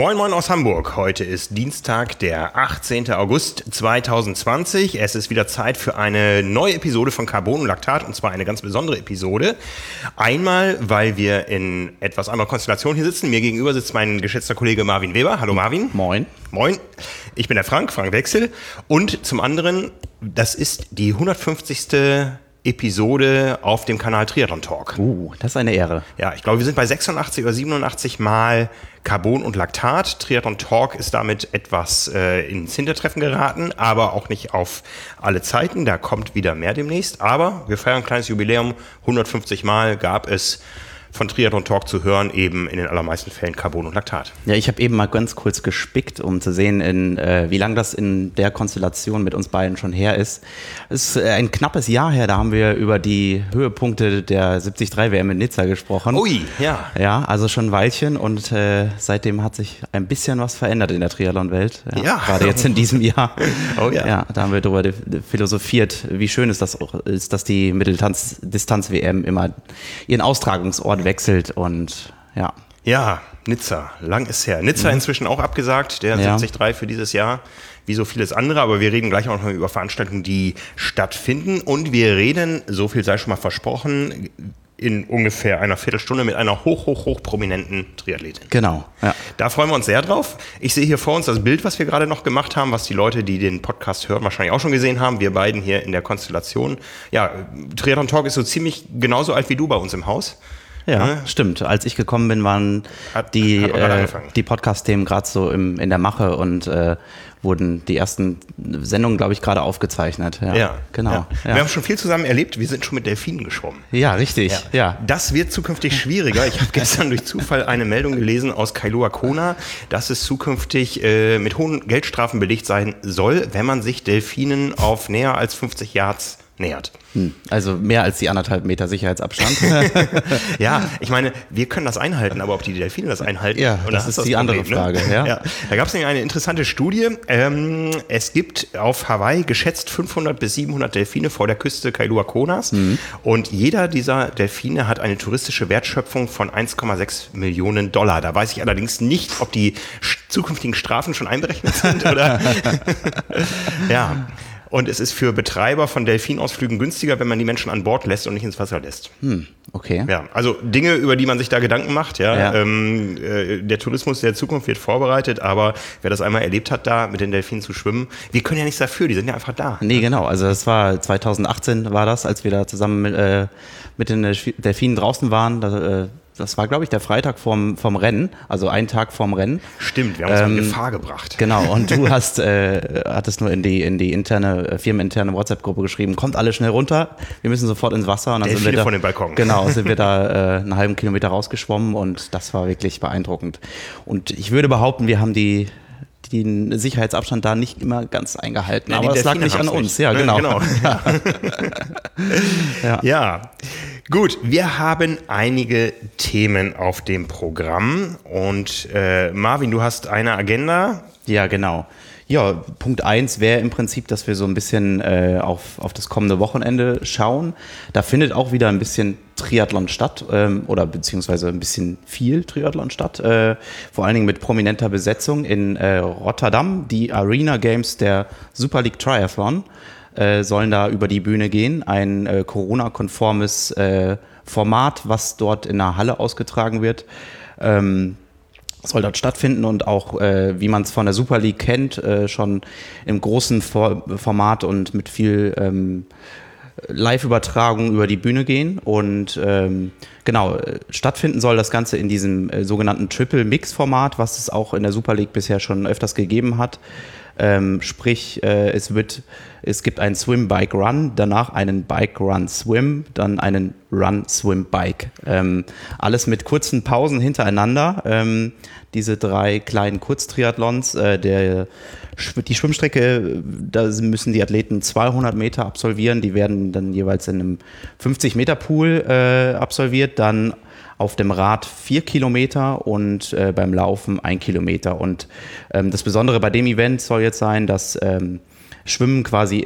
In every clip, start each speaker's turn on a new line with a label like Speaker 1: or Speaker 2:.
Speaker 1: Moin Moin aus Hamburg. Heute ist Dienstag, der 18. August 2020. Es ist wieder Zeit für eine neue Episode von Carbon und Laktat, und zwar eine ganz besondere Episode. Einmal, weil wir in etwas anderer Konstellation hier sitzen. Mir gegenüber sitzt mein geschätzter Kollege Marvin Weber. Hallo Marvin.
Speaker 2: Moin.
Speaker 1: Moin. Ich bin der Frank Wechsel. Und zum anderen, das ist die 150. Episode auf dem Kanal Triathlon Talk.
Speaker 2: Das ist eine Ehre.
Speaker 1: Ja, ich glaube, wir sind bei 86 oder 87 Mal Carbon und Laktat. Triathlon Talk ist damit etwas ins Hintertreffen geraten, aber auch nicht auf alle Zeiten. Da kommt wieder mehr demnächst. Aber wir feiern ein kleines Jubiläum. 150 Mal gab es von Triathlon Talk zu hören, eben in den allermeisten Fällen Carbon und Laktat.
Speaker 2: Ja, ich habe eben mal ganz kurz gespickt, um zu sehen, wie lange das in der Konstellation mit uns beiden schon her ist. Es ist ein knappes Jahr her, da haben wir über die Höhepunkte der 73-WM in Nizza gesprochen.
Speaker 1: Ui, ja.
Speaker 2: Ja, also schon ein Weilchen, und seitdem hat sich ein bisschen was verändert in der Triathlon-Welt. Ja. Gerade jetzt in diesem Jahr.
Speaker 1: Oh ja.
Speaker 2: Ja, da haben wir darüber philosophiert, wie schön es das auch ist, dass die Mitteldistanz-WM immer ihren Austragungsort wechselt, und ja.
Speaker 1: Ja, Nizza, lang ist her. Nizza inzwischen auch abgesagt, der 73 für dieses Jahr, wie so vieles andere, aber wir reden gleich auch noch über Veranstaltungen, die stattfinden, und wir reden, so viel sei schon mal versprochen, in ungefähr einer Viertelstunde mit einer hoch prominenten Triathletin.
Speaker 2: Genau, ja.
Speaker 1: Da freuen wir uns sehr drauf. Ich sehe hier vor uns das Bild, was wir gerade noch gemacht haben, was die Leute, die den Podcast hören, wahrscheinlich auch schon gesehen haben. Wir beiden hier in der Konstellation. Ja, Triathlon Talk ist so ziemlich genauso alt wie du bei uns im Haus.
Speaker 2: Ja, stimmt. Als ich gekommen bin, waren die Podcast-Themen gerade so in der Mache, und wurden die ersten Sendungen, glaube ich, gerade aufgezeichnet.
Speaker 1: Ja,
Speaker 2: genau.
Speaker 1: Ja.
Speaker 2: Ja.
Speaker 1: Wir haben schon viel zusammen erlebt. Wir sind schon mit Delfinen geschwommen.
Speaker 2: Ja, richtig. Ja.
Speaker 1: Das wird zukünftig schwieriger. Ich habe gestern durch Zufall eine Meldung gelesen aus Kailua Kona, dass es zukünftig mit hohen Geldstrafen belegt sein soll, wenn man sich Delfinen auf näher als 50 Yards nähert.
Speaker 2: Also mehr als die 1,5 Meter Sicherheitsabstand.
Speaker 1: Ja, ich meine, wir können das einhalten, aber ob die Delfine das einhalten,
Speaker 2: ja, das ist die andere Frage. Ne?
Speaker 1: Ja. Da gab es nämlich eine interessante Studie. Es gibt auf Hawaii geschätzt 500 bis 700 Delfine vor der Küste Kailua Konas, und jeder dieser Delfine hat eine touristische Wertschöpfung von 1,6 Millionen $. Da weiß ich allerdings nicht, ob die zukünftigen Strafen schon einberechnet sind oder. Ja. Und es ist für Betreiber von Delfinausflügen günstiger, wenn man die Menschen an Bord lässt und nicht ins Wasser lässt.
Speaker 2: Okay.
Speaker 1: Ja, also Dinge, über die man sich da Gedanken macht. Ja. Der Tourismus der Zukunft wird vorbereitet, aber wer das einmal erlebt hat, da mit den Delfinen zu schwimmen, wir können ja nichts dafür, die sind ja einfach da.
Speaker 2: Nee, genau. Also das war 2018 war das, als wir da zusammen mit den Delfinen draußen waren. Das war, glaube ich, der Freitag vorm Rennen, also einen Tag vorm Rennen.
Speaker 1: Stimmt, wir haben uns in Gefahr gebracht.
Speaker 2: Genau, und du hattest nur in die firmeninterne WhatsApp-Gruppe geschrieben, kommt alle schnell runter, wir müssen sofort ins Wasser. Und dann
Speaker 1: sind wir da von dem Balkon.
Speaker 2: Genau, sind wir da einen halben Kilometer rausgeschwommen, und das war wirklich beeindruckend. Und ich würde behaupten, wir haben den Sicherheitsabstand da nicht immer ganz eingehalten,
Speaker 1: ja,
Speaker 2: aber es lag nicht an uns. Ja, genau.
Speaker 1: Ja. Gut, wir haben einige Themen auf dem Programm, und Marvin, du hast eine Agenda.
Speaker 2: Ja, genau. Ja, Punkt 1 wäre im Prinzip, dass wir so ein bisschen auf das kommende Wochenende schauen. Da findet auch wieder ein bisschen Triathlon statt, oder beziehungsweise ein bisschen viel Triathlon statt, vor allen Dingen mit prominenter Besetzung in Rotterdam. Die Arena Games der Super League Triathlon sollen da über die Bühne gehen. Ein Corona-konformes Format, was dort in der Halle ausgetragen wird. Soll dort stattfinden und auch, wie man es von der Super League kennt, schon im großen Format und mit viel Live-Übertragung über die Bühne gehen. Und genau, stattfinden soll das Ganze in diesem sogenannten Triple-Mix-Format, was es auch in der Super League bisher schon öfters gegeben hat. Sprich, es gibt einen Swim-Bike-Run, danach einen Bike-Run-Swim, dann einen Run-Swim-Bike. Alles mit kurzen Pausen hintereinander. Diese 3 kleinen Kurztriathlons, die Schwimmstrecke, da müssen die Athleten 200 Meter absolvieren, die werden dann jeweils in einem 50-Meter-Pool absolviert, dann auf dem Rad 4 Kilometer und beim Laufen 1 Kilometer. Und das Besondere bei dem Event soll jetzt sein, dass Schwimmen quasi in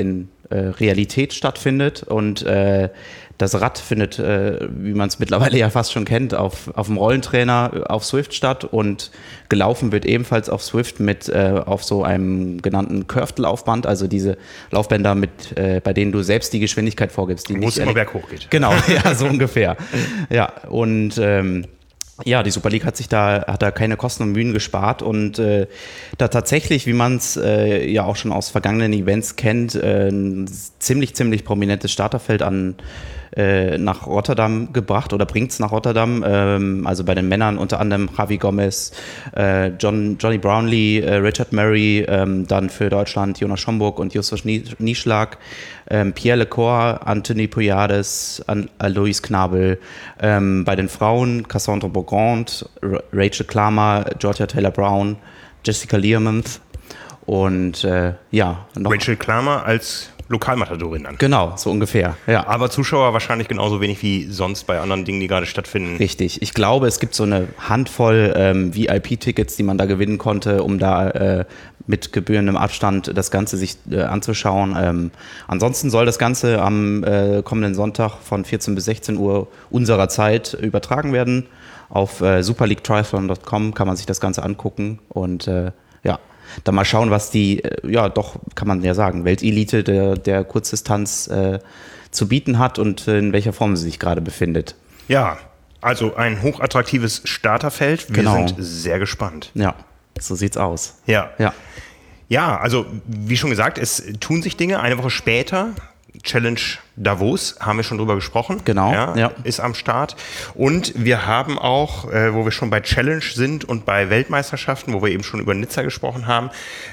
Speaker 2: Realität stattfindet und das Rad findet, wie man es mittlerweile ja fast schon kennt, auf dem Rollentrainer auf Zwift statt und gelaufen wird ebenfalls auf Zwift mit auf so einem genannten Curved-Laufband, also diese Laufbänder, bei denen du selbst die Geschwindigkeit vorgibst.
Speaker 1: Wo es immer berghoch geht.
Speaker 2: Genau, ja, so ungefähr. Ja, und die Super League hat da keine Kosten und Mühen gespart und da tatsächlich, wie man es ja auch schon aus vergangenen Events kennt, ein ziemlich prominentes Starterfeld nach Rotterdam gebracht oder bringt es nach Rotterdam. Also bei den Männern unter anderem Javi Gomez, Johnny Brownlee, Richard Murray, dann für Deutschland Jonas Schomburg und Justus Nieschlag, Pierre Lecor, Anthony Poyades, Alois Knabel. Bei den Frauen Cassandra Beaugrand, Rachel Klammer, Georgia Taylor Brown, Jessica Learmonth und noch
Speaker 1: Rachel Klammer als Lokalmatadorin dann.
Speaker 2: Genau, so ungefähr. Ja.
Speaker 1: Aber Zuschauer wahrscheinlich genauso wenig wie sonst bei anderen Dingen, die gerade stattfinden.
Speaker 2: Richtig. Ich glaube, es gibt so eine Handvoll VIP-Tickets, die man da gewinnen konnte, um da mit gebührendem Abstand das Ganze sich anzuschauen. Ansonsten soll das Ganze am kommenden Sonntag von 14 bis 16 Uhr unserer Zeit übertragen werden. Auf superleaguetriathlon.com kann man sich das Ganze angucken und dann mal schauen, was die, kann man ja sagen, Weltelite der Kurzdistanz zu bieten hat und in welcher Form sie sich gerade befindet.
Speaker 1: Ja, also ein hochattraktives Starterfeld. Wir sind sehr gespannt.
Speaker 2: Ja, so sieht's aus.
Speaker 1: Ja. Ja, also wie schon gesagt, es tun sich Dinge. Eine Woche später, Challenge Davos, haben wir schon drüber gesprochen.
Speaker 2: Genau,
Speaker 1: ist am Start. Und wir haben auch, wo wir schon bei Challenge sind und bei Weltmeisterschaften, wo wir eben schon über Nizza gesprochen haben,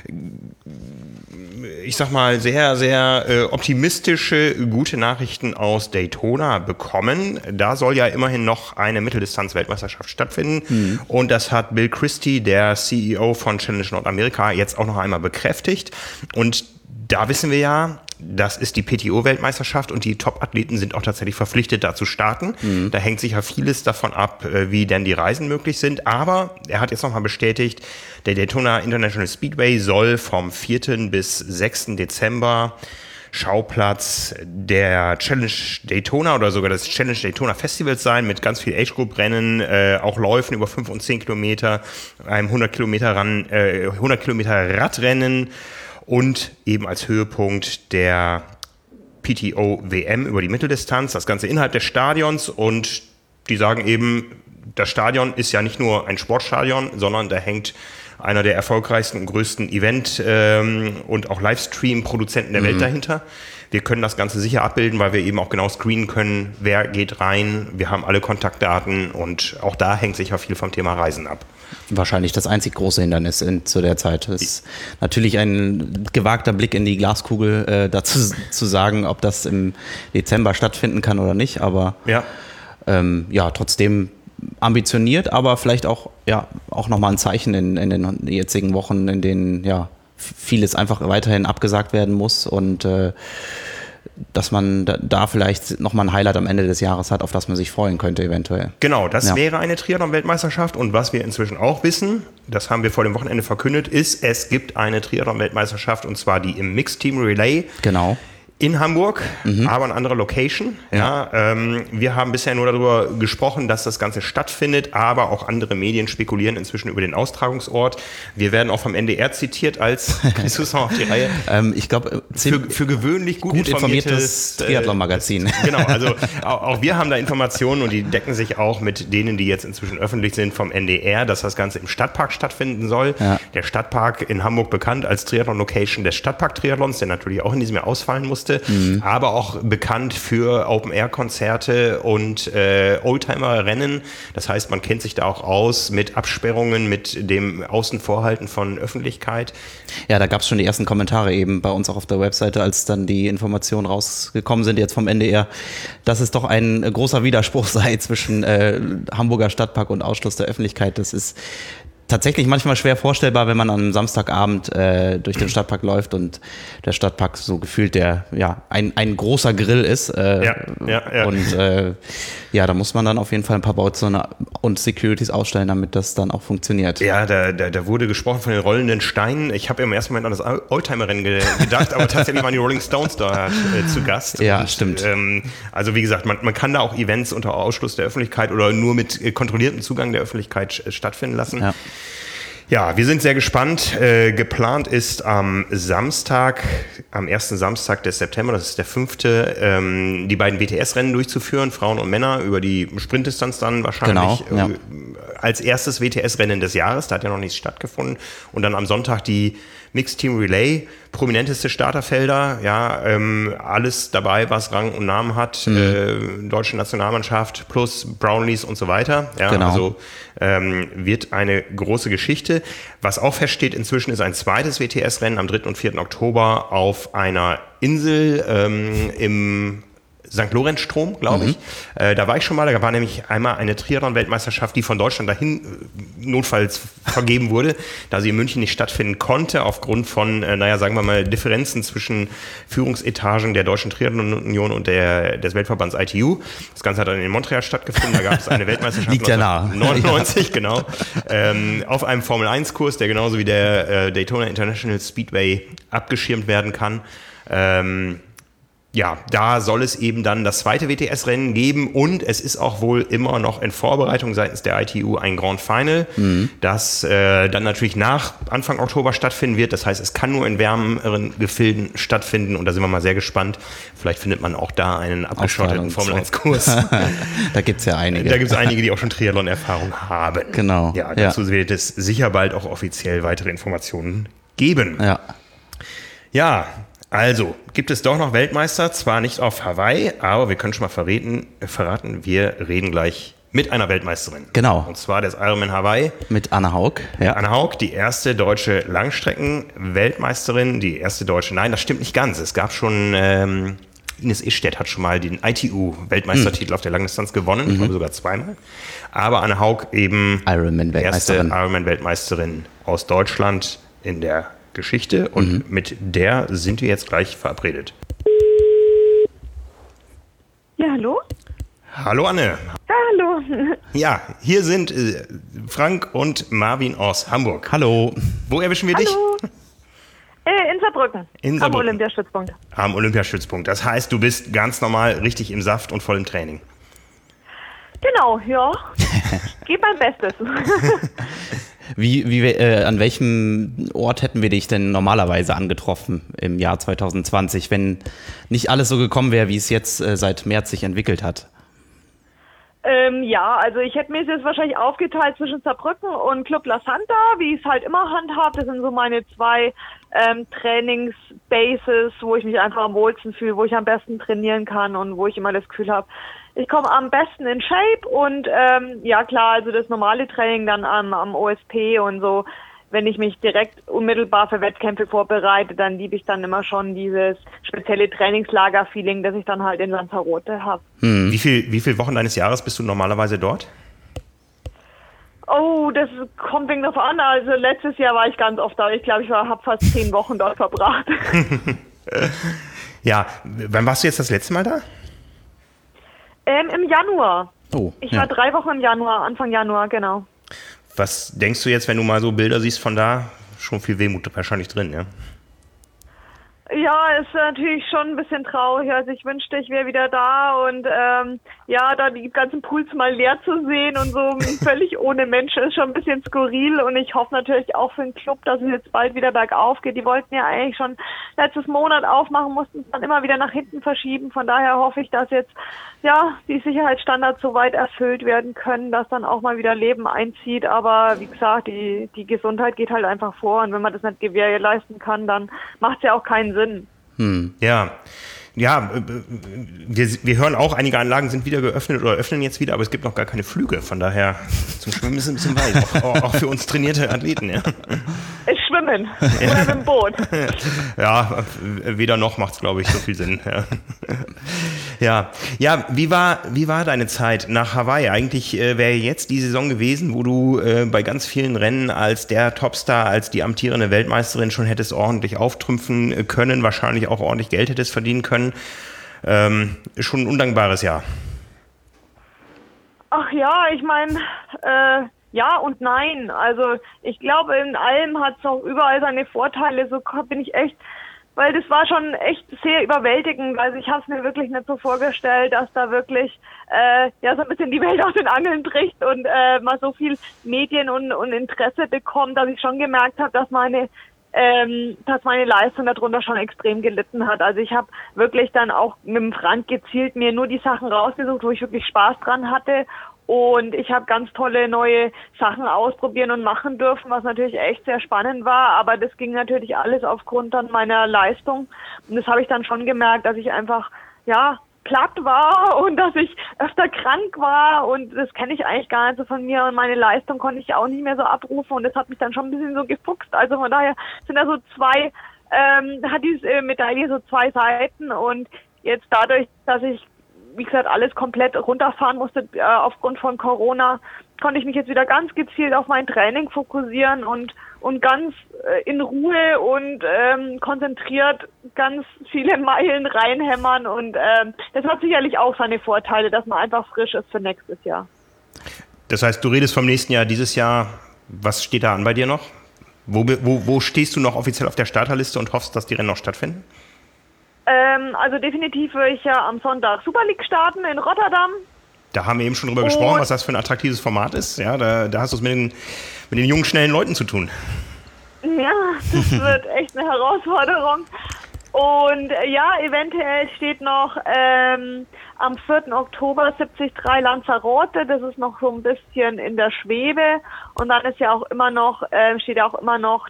Speaker 1: ich sag mal, sehr, sehr optimistische, gute Nachrichten aus Daytona bekommen. Da soll ja immerhin noch eine Mitteldistanz-Weltmeisterschaft stattfinden. Und das hat Bill Christie, der CEO von Challenge Nordamerika, jetzt auch noch einmal bekräftigt. Und da wissen wir ja, das ist die PTO-Weltmeisterschaft und die Top-Athleten sind auch tatsächlich verpflichtet, da zu starten. Da hängt sicher vieles davon ab, wie denn die Reisen möglich sind. Aber er hat jetzt nochmal bestätigt, der Daytona International Speedway soll vom 4. bis 6. Dezember Schauplatz der Challenge Daytona oder sogar des Challenge Daytona Festivals sein, mit ganz viel Age-Group-Rennen, auch Läufen über 5 und 10 Kilometer, einem 100 Kilometer Radrennen. Und eben als Höhepunkt der PTO-WM über die Mitteldistanz, das Ganze innerhalb des Stadions. Und die sagen eben, das Stadion ist ja nicht nur ein Sportstadion, sondern da hängt einer der erfolgreichsten und größten Event- und auch Livestream-Produzenten der Welt dahinter. Wir können das Ganze sicher abbilden, weil wir eben auch genau screenen können, wer geht rein. Wir haben alle Kontaktdaten und auch da hängt sicher viel vom Thema Reisen ab.
Speaker 2: Wahrscheinlich das einzig große Hindernis zu der Zeit. Das ist natürlich ein gewagter Blick in die Glaskugel, dazu zu sagen, ob das im Dezember stattfinden kann oder nicht. Aber trotzdem ambitioniert, aber vielleicht auch nochmal ein Zeichen in den jetzigen Wochen, in denen vieles einfach weiterhin abgesagt werden muss und dass man da vielleicht nochmal ein Highlight am Ende des Jahres hat, auf das man sich freuen könnte eventuell.
Speaker 1: Genau, das wäre eine Triathlon-Weltmeisterschaft und was wir inzwischen auch wissen, das haben wir vor dem Wochenende verkündet, ist, es gibt eine Triathlon-Weltmeisterschaft und zwar die im Mixed Team Relay.
Speaker 2: Genau.
Speaker 1: In Hamburg, aber in anderer Location. Wir haben bisher nur darüber gesprochen, dass das Ganze stattfindet, aber auch andere Medien spekulieren inzwischen über den Austragungsort. Wir werden auch vom NDR zitiert als, kriegst du es noch auf die Reihe?
Speaker 2: Ich glaube,
Speaker 1: für gewöhnlich gut informiertes
Speaker 2: Triathlon-Magazin.
Speaker 1: Genau, also auch wir haben da Informationen und die decken sich auch mit denen, die jetzt inzwischen öffentlich sind vom NDR, dass das Ganze im Stadtpark stattfinden soll. Ja. Der Stadtpark in Hamburg bekannt als Triathlon-Location des Stadtpark-Triathlons, der natürlich auch in diesem Jahr ausfallen musste. Aber auch bekannt für Open-Air-Konzerte und Oldtimer-Rennen. Das heißt, man kennt sich da auch aus mit Absperrungen, mit dem Außenvorhalten von Öffentlichkeit.
Speaker 2: Ja, da gab es schon die ersten Kommentare eben bei uns auch auf der Webseite, als dann die Informationen rausgekommen sind jetzt vom NDR, dass es doch ein großer Widerspruch sei zwischen Hamburger Stadtpark und Ausschluss der Öffentlichkeit. Das ist tatsächlich manchmal schwer vorstellbar, wenn man am Samstagabend durch den Stadtpark läuft und der Stadtpark so gefühlt ein großer Grill ist. Und da muss man dann auf jeden Fall ein paar Bauzäune und Securities ausstellen, damit das dann auch funktioniert.
Speaker 1: Ja, da wurde gesprochen von den rollenden Steinen. Ich habe im ersten Moment an das Oldtimer-Rennen gedacht, aber tatsächlich waren die Rolling Stones da zu Gast.
Speaker 2: Ja,
Speaker 1: und,
Speaker 2: stimmt.
Speaker 1: Also wie gesagt, man kann da auch Events unter Ausschluss der Öffentlichkeit oder nur mit kontrolliertem Zugang der Öffentlichkeit stattfinden lassen. Ja, wir sind sehr gespannt. Geplant ist am Samstag, am ersten Samstag des September, das ist der 5., die beiden WTS-Rennen durchzuführen, Frauen und Männer, über die Sprintdistanz dann wahrscheinlich als erstes WTS-Rennen des Jahres, da hat ja noch nichts stattgefunden. Und dann am Sonntag die Mixed Team Relay, prominenteste Starterfelder, alles dabei, was Rang und Namen hat, deutsche Nationalmannschaft plus Brownlees und so weiter. Ja, also wird eine große Geschichte. Was auch feststeht inzwischen, ist ein zweites WTS-Rennen am 3. und 4. Oktober auf einer Insel im St. Lorenzstrom, glaube ich. Da war ich schon mal, da war nämlich einmal eine Triathlon-Weltmeisterschaft, die von Deutschland dahin notfalls vergeben wurde, da sie in München nicht stattfinden konnte, aufgrund von, sagen wir mal, Differenzen zwischen Führungsetagen der Deutschen Triathlon-Union und des Weltverbands ITU. Das Ganze hat dann in Montreal stattgefunden, da gab es eine Weltmeisterschaft 1999, genau, auf einem Formel-1-Kurs, der genauso wie der Daytona International Speedway abgeschirmt werden kann. Da soll es eben dann das zweite WTS-Rennen geben und es ist auch wohl immer noch in Vorbereitung seitens der ITU ein Grand Final, das dann natürlich nach Anfang Oktober stattfinden wird. Das heißt, es kann nur in wärmeren Gefilden stattfinden und da sind wir mal sehr gespannt. Vielleicht findet man auch da einen abgeschotteten Formel-1-Kurs.
Speaker 2: Da gibt es ja einige.
Speaker 1: Da gibt es einige, die auch schon Triathlon-Erfahrung haben.
Speaker 2: Genau.
Speaker 1: Ja, dazu wird es sicher bald auch offiziell weitere Informationen geben. Ja. Also, gibt es doch noch Weltmeister, zwar nicht auf Hawaii, aber wir können schon mal verraten, wir reden gleich mit einer Weltmeisterin.
Speaker 2: Genau.
Speaker 1: Und zwar des Ironman Hawaii.
Speaker 2: Mit Anna Haug.
Speaker 1: Anna Haug, die erste deutsche Langstrecken-Weltmeisterin, nein, das stimmt nicht ganz. Es gab schon, Ines Ischstedt hat schon mal den ITU-Weltmeistertitel auf der Langdistanz gewonnen, ich glaube sogar zweimal. Aber Anna Haug eben erste Ironman-Weltmeisterin aus Deutschland in der Geschichte und mit der sind wir jetzt gleich verabredet.
Speaker 3: Ja, hallo?
Speaker 1: Hallo Anne.
Speaker 3: Hallo.
Speaker 1: Ja, hier sind Frank und Marvin aus Hamburg.
Speaker 2: Hallo.
Speaker 1: Wo erwischen wir dich?
Speaker 3: In Saarbrücken. Am Olympiastützpunkt.
Speaker 1: Am Olympiastützpunkt. Das heißt, du bist ganz normal richtig im Saft und voll im Training.
Speaker 3: Genau, ja. Gib mein Bestes.
Speaker 2: An welchem Ort hätten wir dich denn normalerweise angetroffen im Jahr 2020, wenn nicht alles so gekommen wäre, wie es jetzt seit März sich entwickelt hat?
Speaker 3: Also ich hätte mir es jetzt wahrscheinlich aufgeteilt zwischen Saarbrücken und Club La Santa, wie ich es halt immer handhabe. Das sind so meine zwei Trainingsbases, wo ich mich einfach am wohlsten fühle, wo ich am besten trainieren kann und wo ich immer das Gefühl habe, ich komme am besten in Shape und also das normale Training dann am OSP und so. Wenn ich mich direkt unmittelbar für Wettkämpfe vorbereite, dann liebe ich dann immer schon dieses spezielle Trainingslager-Feeling, das ich dann halt in Lanzarote habe.
Speaker 1: Wie viele Wochen deines Jahres bist du normalerweise dort?
Speaker 3: Oh, das kommt wegen davon an. Also letztes Jahr war ich ganz oft da. Ich glaube, ich habe fast 10 Wochen dort verbracht.
Speaker 1: Ja, wann warst du jetzt das letzte Mal da?
Speaker 3: Im Januar.
Speaker 2: Oh,
Speaker 3: ich war 3 Wochen im Januar, Anfang Januar, genau.
Speaker 1: Was denkst du jetzt, wenn du mal so Bilder siehst von da? Schon viel Wehmut wahrscheinlich drin, ja?
Speaker 3: Ja, ist natürlich schon ein bisschen traurig. Also ich wünschte, ich wäre wieder da und da die ganzen Pools mal leer zu sehen und so völlig ohne Menschen ist schon ein bisschen skurril und ich hoffe natürlich auch für den Club, dass es jetzt bald wieder bergauf geht. Die wollten ja eigentlich schon letztes Monat aufmachen, mussten es dann immer wieder nach hinten verschieben. Von daher hoffe ich, dass jetzt die Sicherheitsstandards so weit erfüllt werden können, dass dann auch mal wieder Leben einzieht. Aber wie gesagt, die Gesundheit geht halt einfach vor und wenn man das nicht gewährleisten kann, dann macht es ja auch keinen Sinn.
Speaker 1: Ja, wir hören auch, einige Anlagen sind wieder geöffnet oder öffnen jetzt wieder, aber es gibt noch gar keine Flüge. Von daher, zum Schwimmen ist es ein bisschen weit, auch für uns trainierte Athleten. Ja.
Speaker 3: schwimmen oder mit dem Boot.
Speaker 1: Ja, weder noch macht's, glaube ich, so viel Sinn. Ja, wie war deine Zeit nach Hawaii? Eigentlich wäre jetzt die Saison gewesen, wo du bei ganz vielen Rennen als der Topstar, als die amtierende Weltmeisterin schon hättest ordentlich auftrümpfen können, wahrscheinlich auch ordentlich Geld hättest verdienen können. Schon ein undankbares Jahr.
Speaker 3: Ach ja, ich meine, ja und nein. Also ich glaube, in allem hat es auch überall seine Vorteile. So bin ich echt, weil das war schon echt sehr überwältigend. Also ich habe es mir wirklich nicht so vorgestellt, dass da wirklich so ein bisschen die Welt aus den Angeln bricht und man so viel Medien und Interesse bekommt, dass ich schon gemerkt habe, dass meine Leistung darunter schon extrem gelitten hat. Also ich habe wirklich dann auch mit dem Frank gezielt mir nur die Sachen rausgesucht, wo ich wirklich Spaß dran hatte. Und ich habe ganz tolle neue Sachen ausprobieren und machen dürfen, was natürlich echt sehr spannend war. Aber das ging natürlich alles aufgrund dann meiner Leistung. Und das habe ich dann schon gemerkt, dass ich einfach, platt war und dass ich öfter krank war. Und das kenne ich eigentlich gar nicht so von mir. Und meine Leistung konnte ich auch nicht mehr so abrufen. Und das hat mich dann schon ein bisschen so gefuchst. Also von daher sind da so hat diese Medaille so zwei Seiten. Und jetzt dadurch, dass ich wie gesagt, alles komplett runterfahren musste aufgrund von Corona, konnte ich mich jetzt wieder ganz gezielt auf mein Training fokussieren und ganz in Ruhe und konzentriert ganz viele Meilen reinhämmern. Und das hat sicherlich auch seine Vorteile, dass man einfach frisch ist für nächstes Jahr.
Speaker 1: Das heißt, du redest vom nächsten Jahr, dieses Jahr. Was steht da an bei dir noch? Wo stehst du noch offiziell auf der Starterliste und hoffst, dass die Rennen noch stattfinden?
Speaker 3: Also definitiv will ich ja am Sonntag Super League starten in Rotterdam.
Speaker 1: Da haben wir eben schon drüber gesprochen, was das für ein attraktives Format ist. Ja, da hast du es mit den jungen, schnellen Leuten zu tun. Ja,
Speaker 3: das wird echt eine Herausforderung. Und eventuell steht noch am 4. Oktober 73 Lanzarote. Das ist noch so ein bisschen in der Schwebe. Und dann ist ja auch immer noch, steht ja auch immer noch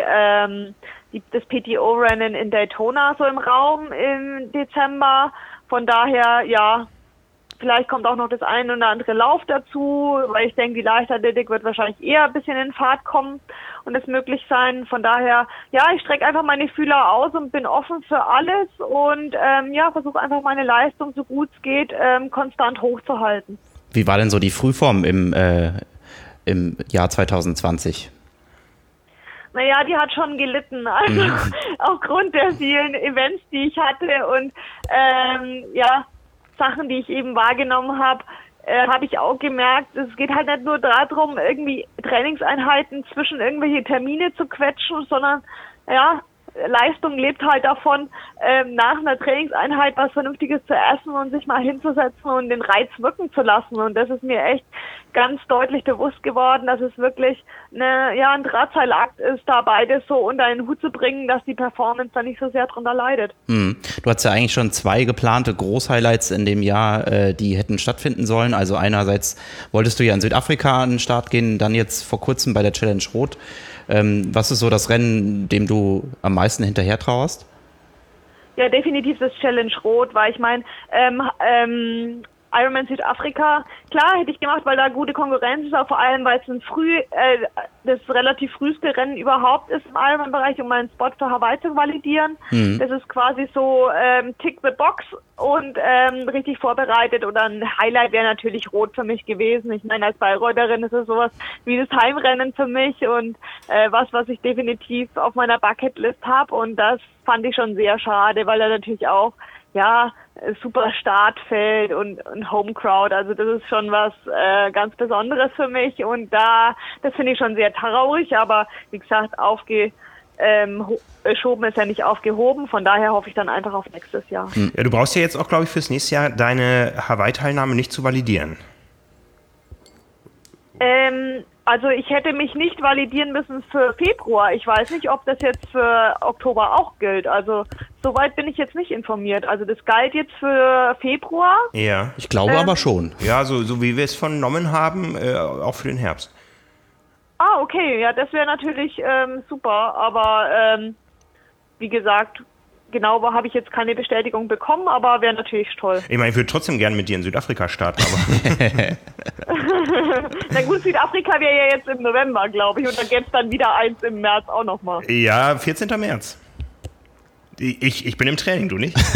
Speaker 3: das PTO-Rennen in Daytona so im Raum im Dezember. Von daher, vielleicht kommt auch noch das ein oder andere Lauf dazu, weil ich denke, die Leichtathletik wird wahrscheinlich eher ein bisschen in Fahrt kommen und es möglich sein. Von daher, ich strecke einfach meine Fühler aus und bin offen für alles und versuche einfach meine Leistung, so gut es geht, konstant hochzuhalten.
Speaker 2: Wie war denn so die Frühform im Jahr 2020?
Speaker 3: Naja, die hat schon gelitten, also aufgrund der vielen Events, die ich hatte und Sachen, die ich eben wahrgenommen habe, habe ich auch gemerkt, es geht halt nicht nur darum, irgendwie Trainingseinheiten zwischen irgendwelche Termine zu quetschen, sondern Leistung lebt halt davon, nach einer Trainingseinheit was Vernünftiges zu essen und sich mal hinzusetzen und den Reiz wirken zu lassen. Und das ist mir echt ganz deutlich bewusst geworden, dass es wirklich ein Drahtseilakt ist, da beides so unter einen Hut zu bringen, dass die Performance da nicht so sehr drunter leidet.
Speaker 2: Du hattest ja eigentlich schon 2 geplante Großhighlights in dem Jahr, die hätten stattfinden sollen. Also einerseits wolltest du ja in Südafrika an den Start gehen, dann jetzt vor kurzem bei der Challenge Rot. Was ist so das Rennen, dem du am meisten hinterher trauerst?
Speaker 3: Ja, definitiv das Challenge Rot, weil ich meine, Ironman Südafrika, klar, hätte ich gemacht, weil da gute Konkurrenz ist, aber vor allem, weil es das relativ früheste Rennen überhaupt ist im Ironman-Bereich, um meinen Spot für Hawaii zu validieren. Das ist quasi so Tick the Box und richtig vorbereitet, oder ein Highlight wäre natürlich Rot für mich gewesen. Ich meine, als Bayreuther ist es sowas wie das Heimrennen für mich und was ich definitiv auf meiner Bucketlist habe, und das fand ich schon sehr schade, weil er natürlich auch super Startfeld und Home Crowd, also das ist schon was ganz Besonderes für mich, und das finde ich schon sehr traurig, aber wie gesagt, schoben ist ja nicht aufgehoben, von daher hoffe ich dann einfach auf nächstes Jahr.
Speaker 1: Ja, du brauchst ja jetzt auch, glaube ich, fürs nächste Jahr deine Hawaii-Teilnahme nicht zu validieren.
Speaker 3: Also ich hätte mich nicht validieren müssen für Februar. Ich weiß nicht, ob das jetzt für Oktober auch gilt. Also soweit bin ich jetzt nicht informiert. Also das galt jetzt für Februar.
Speaker 2: Ja, ich glaube aber schon.
Speaker 1: Ja, so wie wir es vernommen haben, auch für den Herbst.
Speaker 3: Ah, okay. Ja, das wäre natürlich super. Aber wie gesagt, genau habe ich jetzt keine Bestätigung bekommen, aber wäre natürlich toll.
Speaker 1: Ich meine, ich würde trotzdem gerne mit dir in Südafrika starten, aber...
Speaker 3: Na gut, Südafrika wäre ja jetzt im November, glaube ich, und dann gäbe es dann wieder eins im März auch nochmal.
Speaker 1: Ja, 14. März. Ich bin im Training, du nicht?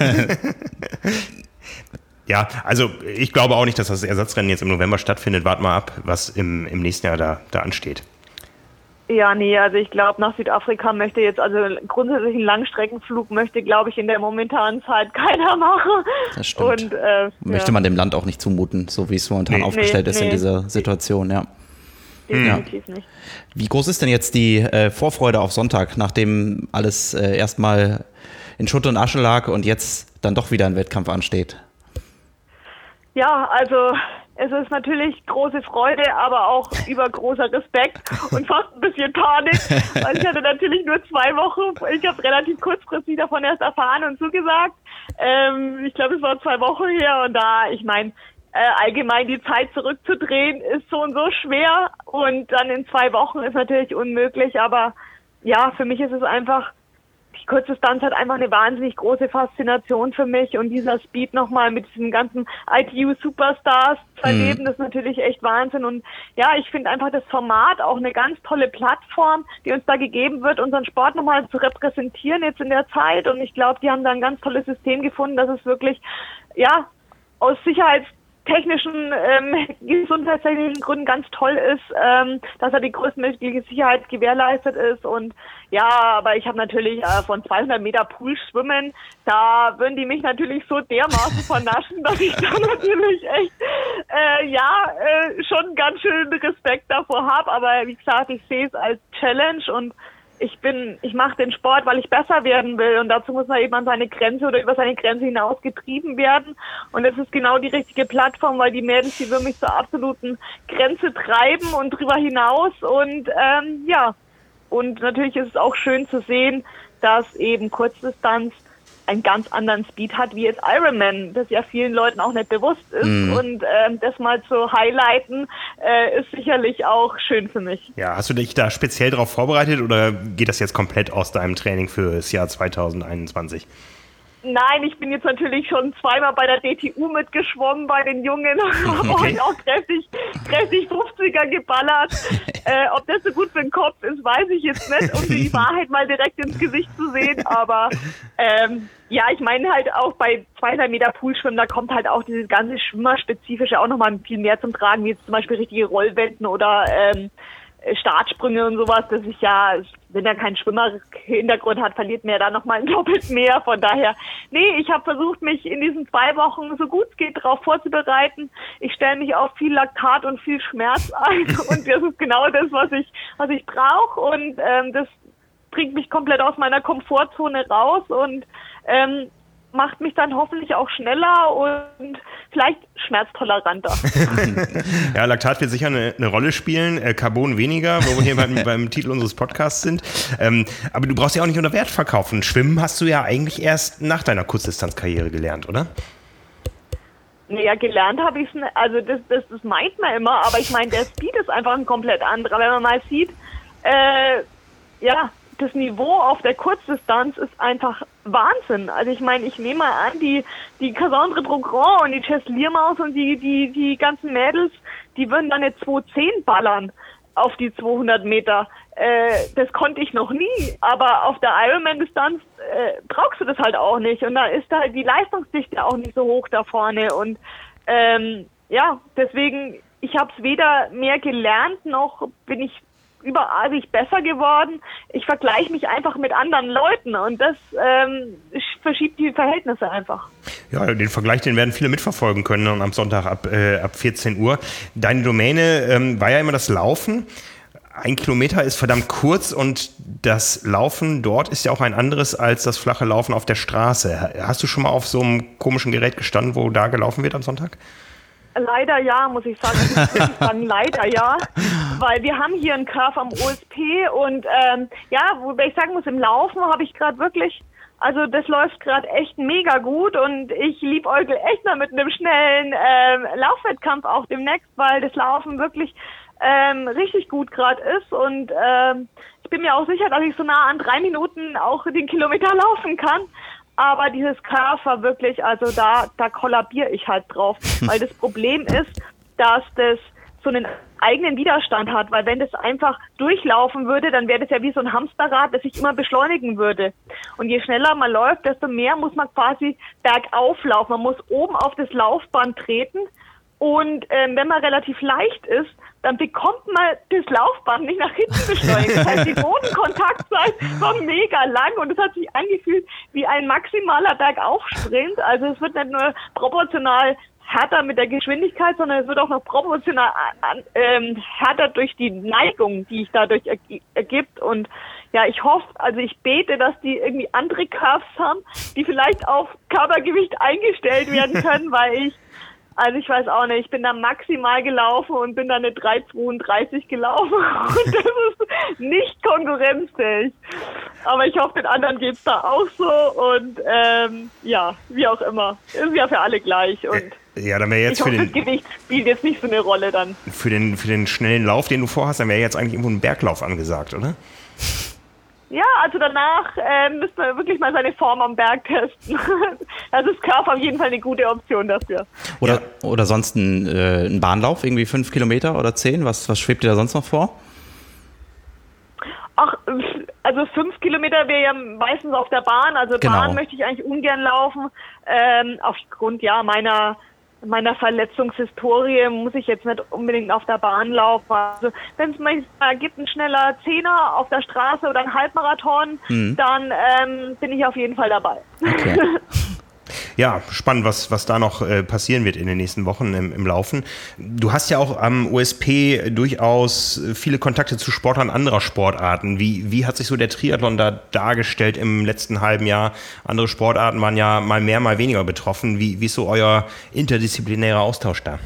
Speaker 1: Ja, also ich glaube auch nicht, dass das Ersatzrennen jetzt im November stattfindet. Wart mal ab, was im nächsten Jahr da ansteht.
Speaker 3: Ja, nee, also ich glaube, nach Südafrika möchte jetzt, also grundsätzlich einen Langstreckenflug möchte, glaube ich, in der momentanen Zeit keiner machen.
Speaker 2: Das stimmt.
Speaker 3: Und,
Speaker 2: möchte man dem Land auch nicht zumuten, so wie es momentan aufgestellt ist in dieser Situation, ja.
Speaker 3: Definitiv nicht.
Speaker 2: Wie groß ist denn jetzt die Vorfreude auf Sonntag, nachdem alles erstmal in Schutt und Asche lag und jetzt dann doch wieder ein Wettkampf ansteht?
Speaker 3: Ja, also es ist natürlich große Freude, aber auch übergroßer Respekt und fast ein bisschen Panik, weil ich hatte natürlich nur 2 Wochen, ich habe relativ kurzfristig davon erst erfahren und zugesagt. Ich glaube, es war 2 Wochen her und da, ich meine, allgemein die Zeit zurückzudrehen ist so und so schwer und dann in 2 Wochen ist natürlich unmöglich, aber ja, für mich ist es einfach, die Kurzdistanz hat einfach eine wahnsinnig große Faszination für mich und dieser Speed nochmal mit diesen ganzen ITU-Superstars zu erleben, das ist natürlich echt Wahnsinn und ja, ich finde einfach das Format auch eine ganz tolle Plattform, die uns da gegeben wird, unseren Sport nochmal zu repräsentieren jetzt in der Zeit und ich glaube, die haben da ein ganz tolles System gefunden, dass es wirklich, ja, aus sicherheitstechnischen, gesundheitstechnischen Gründen ganz toll ist, dass da die größtmögliche Sicherheit gewährleistet ist und ja, aber ich habe natürlich von 200 Meter Pool schwimmen, da würden die mich natürlich so dermaßen vernaschen, dass ich da natürlich echt, schon ganz schön Respekt davor habe, aber wie gesagt, ich sehe es als Challenge und ich mache den Sport, weil ich besser werden will und dazu muss man eben an seine Grenze oder über seine Grenze hinaus getrieben werden und es ist genau die richtige Plattform, weil die Mädels, die würden mich zur absoluten Grenze treiben und drüber hinaus und und natürlich ist es auch schön zu sehen, dass eben Kurzdistanz einen ganz anderen Speed hat wie jetzt Ironman, das ja vielen Leuten auch nicht bewusst ist und das mal zu highlighten, ist sicherlich auch schön für mich.
Speaker 1: Ja, hast du dich da speziell darauf vorbereitet oder geht das jetzt komplett aus deinem Training für das Jahr 2021?
Speaker 3: Nein, ich bin jetzt natürlich schon 2-mal bei der DTU mitgeschwommen bei den Jungen, habe heute auch kräftig 50er geballert. Ob das so gut für den Kopf ist, weiß ich jetzt nicht, um die Wahrheit mal direkt ins Gesicht zu sehen, aber ich meine halt auch bei 200 Meter Poolschwimmen, da kommt halt auch dieses ganze Schwimmerspezifische auch nochmal viel mehr zum Tragen, wie jetzt zum Beispiel richtige Rollwenden oder Startsprünge und sowas, das ist ja, wenn er keinen Schwimmerhintergrund hat, verliert man ja da nochmal doppelt mehr. Von daher, nee, ich habe versucht, mich in diesen 2 Wochen so gut es geht darauf vorzubereiten. Ich stelle mich auf viel Laktat und viel Schmerz ein und das ist genau das, was ich brauche und das bringt mich komplett aus meiner Komfortzone raus und macht mich dann hoffentlich auch schneller und vielleicht schmerztoleranter.
Speaker 1: Ja, Laktat wird sicher eine Rolle spielen, Carbon weniger, wo wir hier beim Titel unseres Podcasts sind. Aber du brauchst ja auch nicht unter Wert verkaufen. Schwimmen hast du ja eigentlich erst nach deiner Kurzdistanzkarriere gelernt, oder?
Speaker 3: Naja, gelernt habe ich es nicht. Also das meint man immer, aber ich meine, der Speed ist einfach ein komplett anderer. Wenn man mal sieht, das Niveau auf der Kurzdistanz ist einfach Wahnsinn. Also ich meine, ich nehme mal an, die Cassandre Brogrand und die Jess Liermaus und die ganzen Mädels, die würden dann eine 2:10 ballern auf die 200 Meter. Das konnte ich noch nie, aber auf der Ironman-Distanz brauchst du das halt auch nicht und da ist halt die Leistungsdichte auch nicht so hoch da vorne und deswegen, ich habe es weder mehr gelernt, noch bin ich überartig besser geworden. Ich vergleiche mich einfach mit anderen Leuten und das verschiebt die Verhältnisse einfach.
Speaker 1: Ja, den Vergleich, den werden viele mitverfolgen können am Sonntag ab 14 Uhr. Deine Domäne war ja immer das Laufen. 1 Kilometer ist verdammt kurz und das Laufen dort ist ja auch ein anderes als das flache Laufen auf der Straße. Hast du schon mal auf so einem komischen Gerät gestanden, wo da gelaufen wird am Sonntag?
Speaker 3: Leider ja, muss ich sagen. Ich muss wirklich sagen, leider ja. Weil wir haben hier einen Curve am OSP und wobei ich sagen muss, im Laufen habe ich gerade wirklich, also das läuft gerade echt mega gut und ich liebäugel echt mal mit einem schnellen Laufwettkampf auch demnächst, weil das Laufen wirklich richtig gut gerade ist und ich bin mir auch sicher, dass ich so nah an 3 Minuten auch den Kilometer laufen kann. Aber dieses Curve war wirklich, also da kollabiere ich halt drauf, weil das Problem ist, dass das so einen eigenen Widerstand hat, weil wenn das einfach durchlaufen würde, dann wäre das ja wie so ein Hamsterrad, das sich immer beschleunigen würde. Und je schneller man läuft, desto mehr muss man quasi bergauf laufen. Man muss oben auf das Laufband treten und wenn man relativ leicht ist, dann bekommt man das Laufband nicht nach hinten beschleunigt. Das heißt, die Bodenkontaktzeit war mega lang und es hat sich angefühlt wie ein maximaler Bergaufsprint. Also es wird nicht nur proportional härter mit der Geschwindigkeit, sondern es wird auch noch proportional härter durch die Neigung, die sich dadurch ergibt. Und ja, ich hoffe, also ich bete, dass die irgendwie andere Curves haben, die vielleicht auf Körpergewicht eingestellt werden können, weil ich weiß auch nicht, ich bin da maximal gelaufen und bin da eine 3,32 gelaufen und das ist nicht konkurrenzfähig. Aber ich hoffe, den anderen geht's da auch so und ja, wie auch immer. Ist ja für alle gleich und
Speaker 1: ja, dann wäre jetzt
Speaker 3: ich hoffe, das Gewicht spielt jetzt nicht so eine Rolle dann.
Speaker 1: Für den schnellen Lauf, den du vorhast, dann wäre jetzt eigentlich irgendwo ein Berglauf angesagt, oder?
Speaker 3: Ja, also danach müsste man wirklich mal seine Form am Berg testen. Also ist Curve auf jeden Fall eine gute Option dafür.
Speaker 2: Oder sonst ein Bahnlauf, irgendwie 5 Kilometer oder 10? Was schwebt dir da sonst noch vor?
Speaker 3: Ach, also 5 Kilometer wäre ja meistens auf der Bahn. Also
Speaker 2: genau.
Speaker 3: Bahn möchte ich eigentlich ungern laufen. Aufgrund meiner Verletzungshistorie muss ich jetzt nicht unbedingt auf der Bahn laufen. Also wenn es mal gibt, ein schneller Zehner auf der Straße oder ein Halbmarathon, dann bin ich auf jeden Fall dabei.
Speaker 2: Okay.
Speaker 1: Ja, spannend, was da noch passieren wird in den nächsten Wochen im Laufen. Du hast ja auch am USP durchaus viele Kontakte zu Sportlern anderer Sportarten. Wie hat sich so der Triathlon da dargestellt im letzten halben Jahr? Andere Sportarten waren ja mal mehr, mal weniger betroffen. Wie ist so euer interdisziplinärer Austausch da?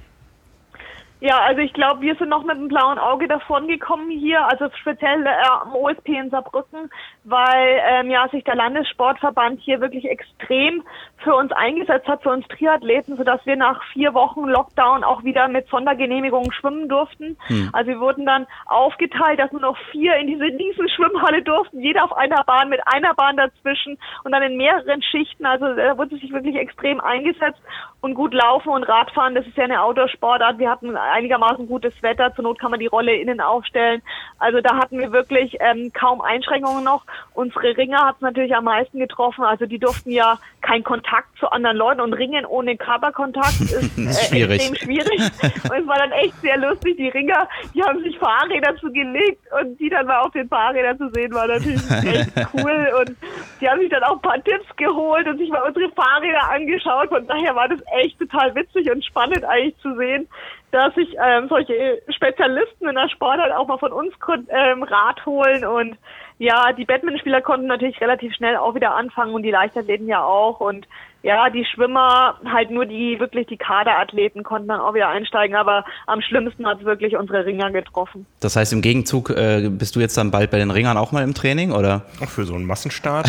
Speaker 3: Ja, also ich glaube, wir sind noch mit einem blauen Auge davon gekommen hier, also speziell am OSP in Saarbrücken, weil sich der Landessportverband hier wirklich extrem für uns eingesetzt hat, für uns Triathleten, sodass wir nach 4 Wochen Lockdown auch wieder mit Sondergenehmigungen schwimmen durften. Also wir wurden dann aufgeteilt, dass nur noch 4 in diese riesen Schwimmhalle durften, jeder auf einer Bahn mit einer Bahn dazwischen und dann in mehreren Schichten. Also da wurde sich wirklich extrem eingesetzt und gut laufen und Radfahren, das ist ja eine Outdoor-Sportart. Wir hatten einigermaßen gutes Wetter, zur Not kann man die Rolle innen aufstellen. Also da hatten wir wirklich kaum Einschränkungen noch. Unsere Ringer hat es natürlich am meisten getroffen, also die durften ja keinen Kontakt zu anderen Leuten und Ringen ohne Körperkontakt ist
Speaker 2: schwierig.
Speaker 3: Extrem schwierig. Und es war dann echt sehr lustig. Die Ringer, die haben sich Fahrräder zugelegt und die dann mal auf den Fahrrädern zu sehen, war natürlich echt cool. Und die haben sich dann auch ein paar Tipps geholt und sich mal unsere Fahrräder angeschaut. Von daher war das echt total witzig und spannend eigentlich zu sehen, dass sich solche Spezialisten in der Sportart auch mal von uns Rat holen und ja, die Badmintonspieler konnten natürlich relativ schnell auch wieder anfangen und die Leichtathleten ja auch und ja, die Schwimmer, halt nur die Kaderathleten konnten dann auch wieder einsteigen, aber am schlimmsten hat es wirklich unsere Ringer getroffen.
Speaker 2: Das heißt, im Gegenzug bist du jetzt dann bald bei den Ringern auch mal im Training, oder?
Speaker 1: Auch für so einen Massenstart?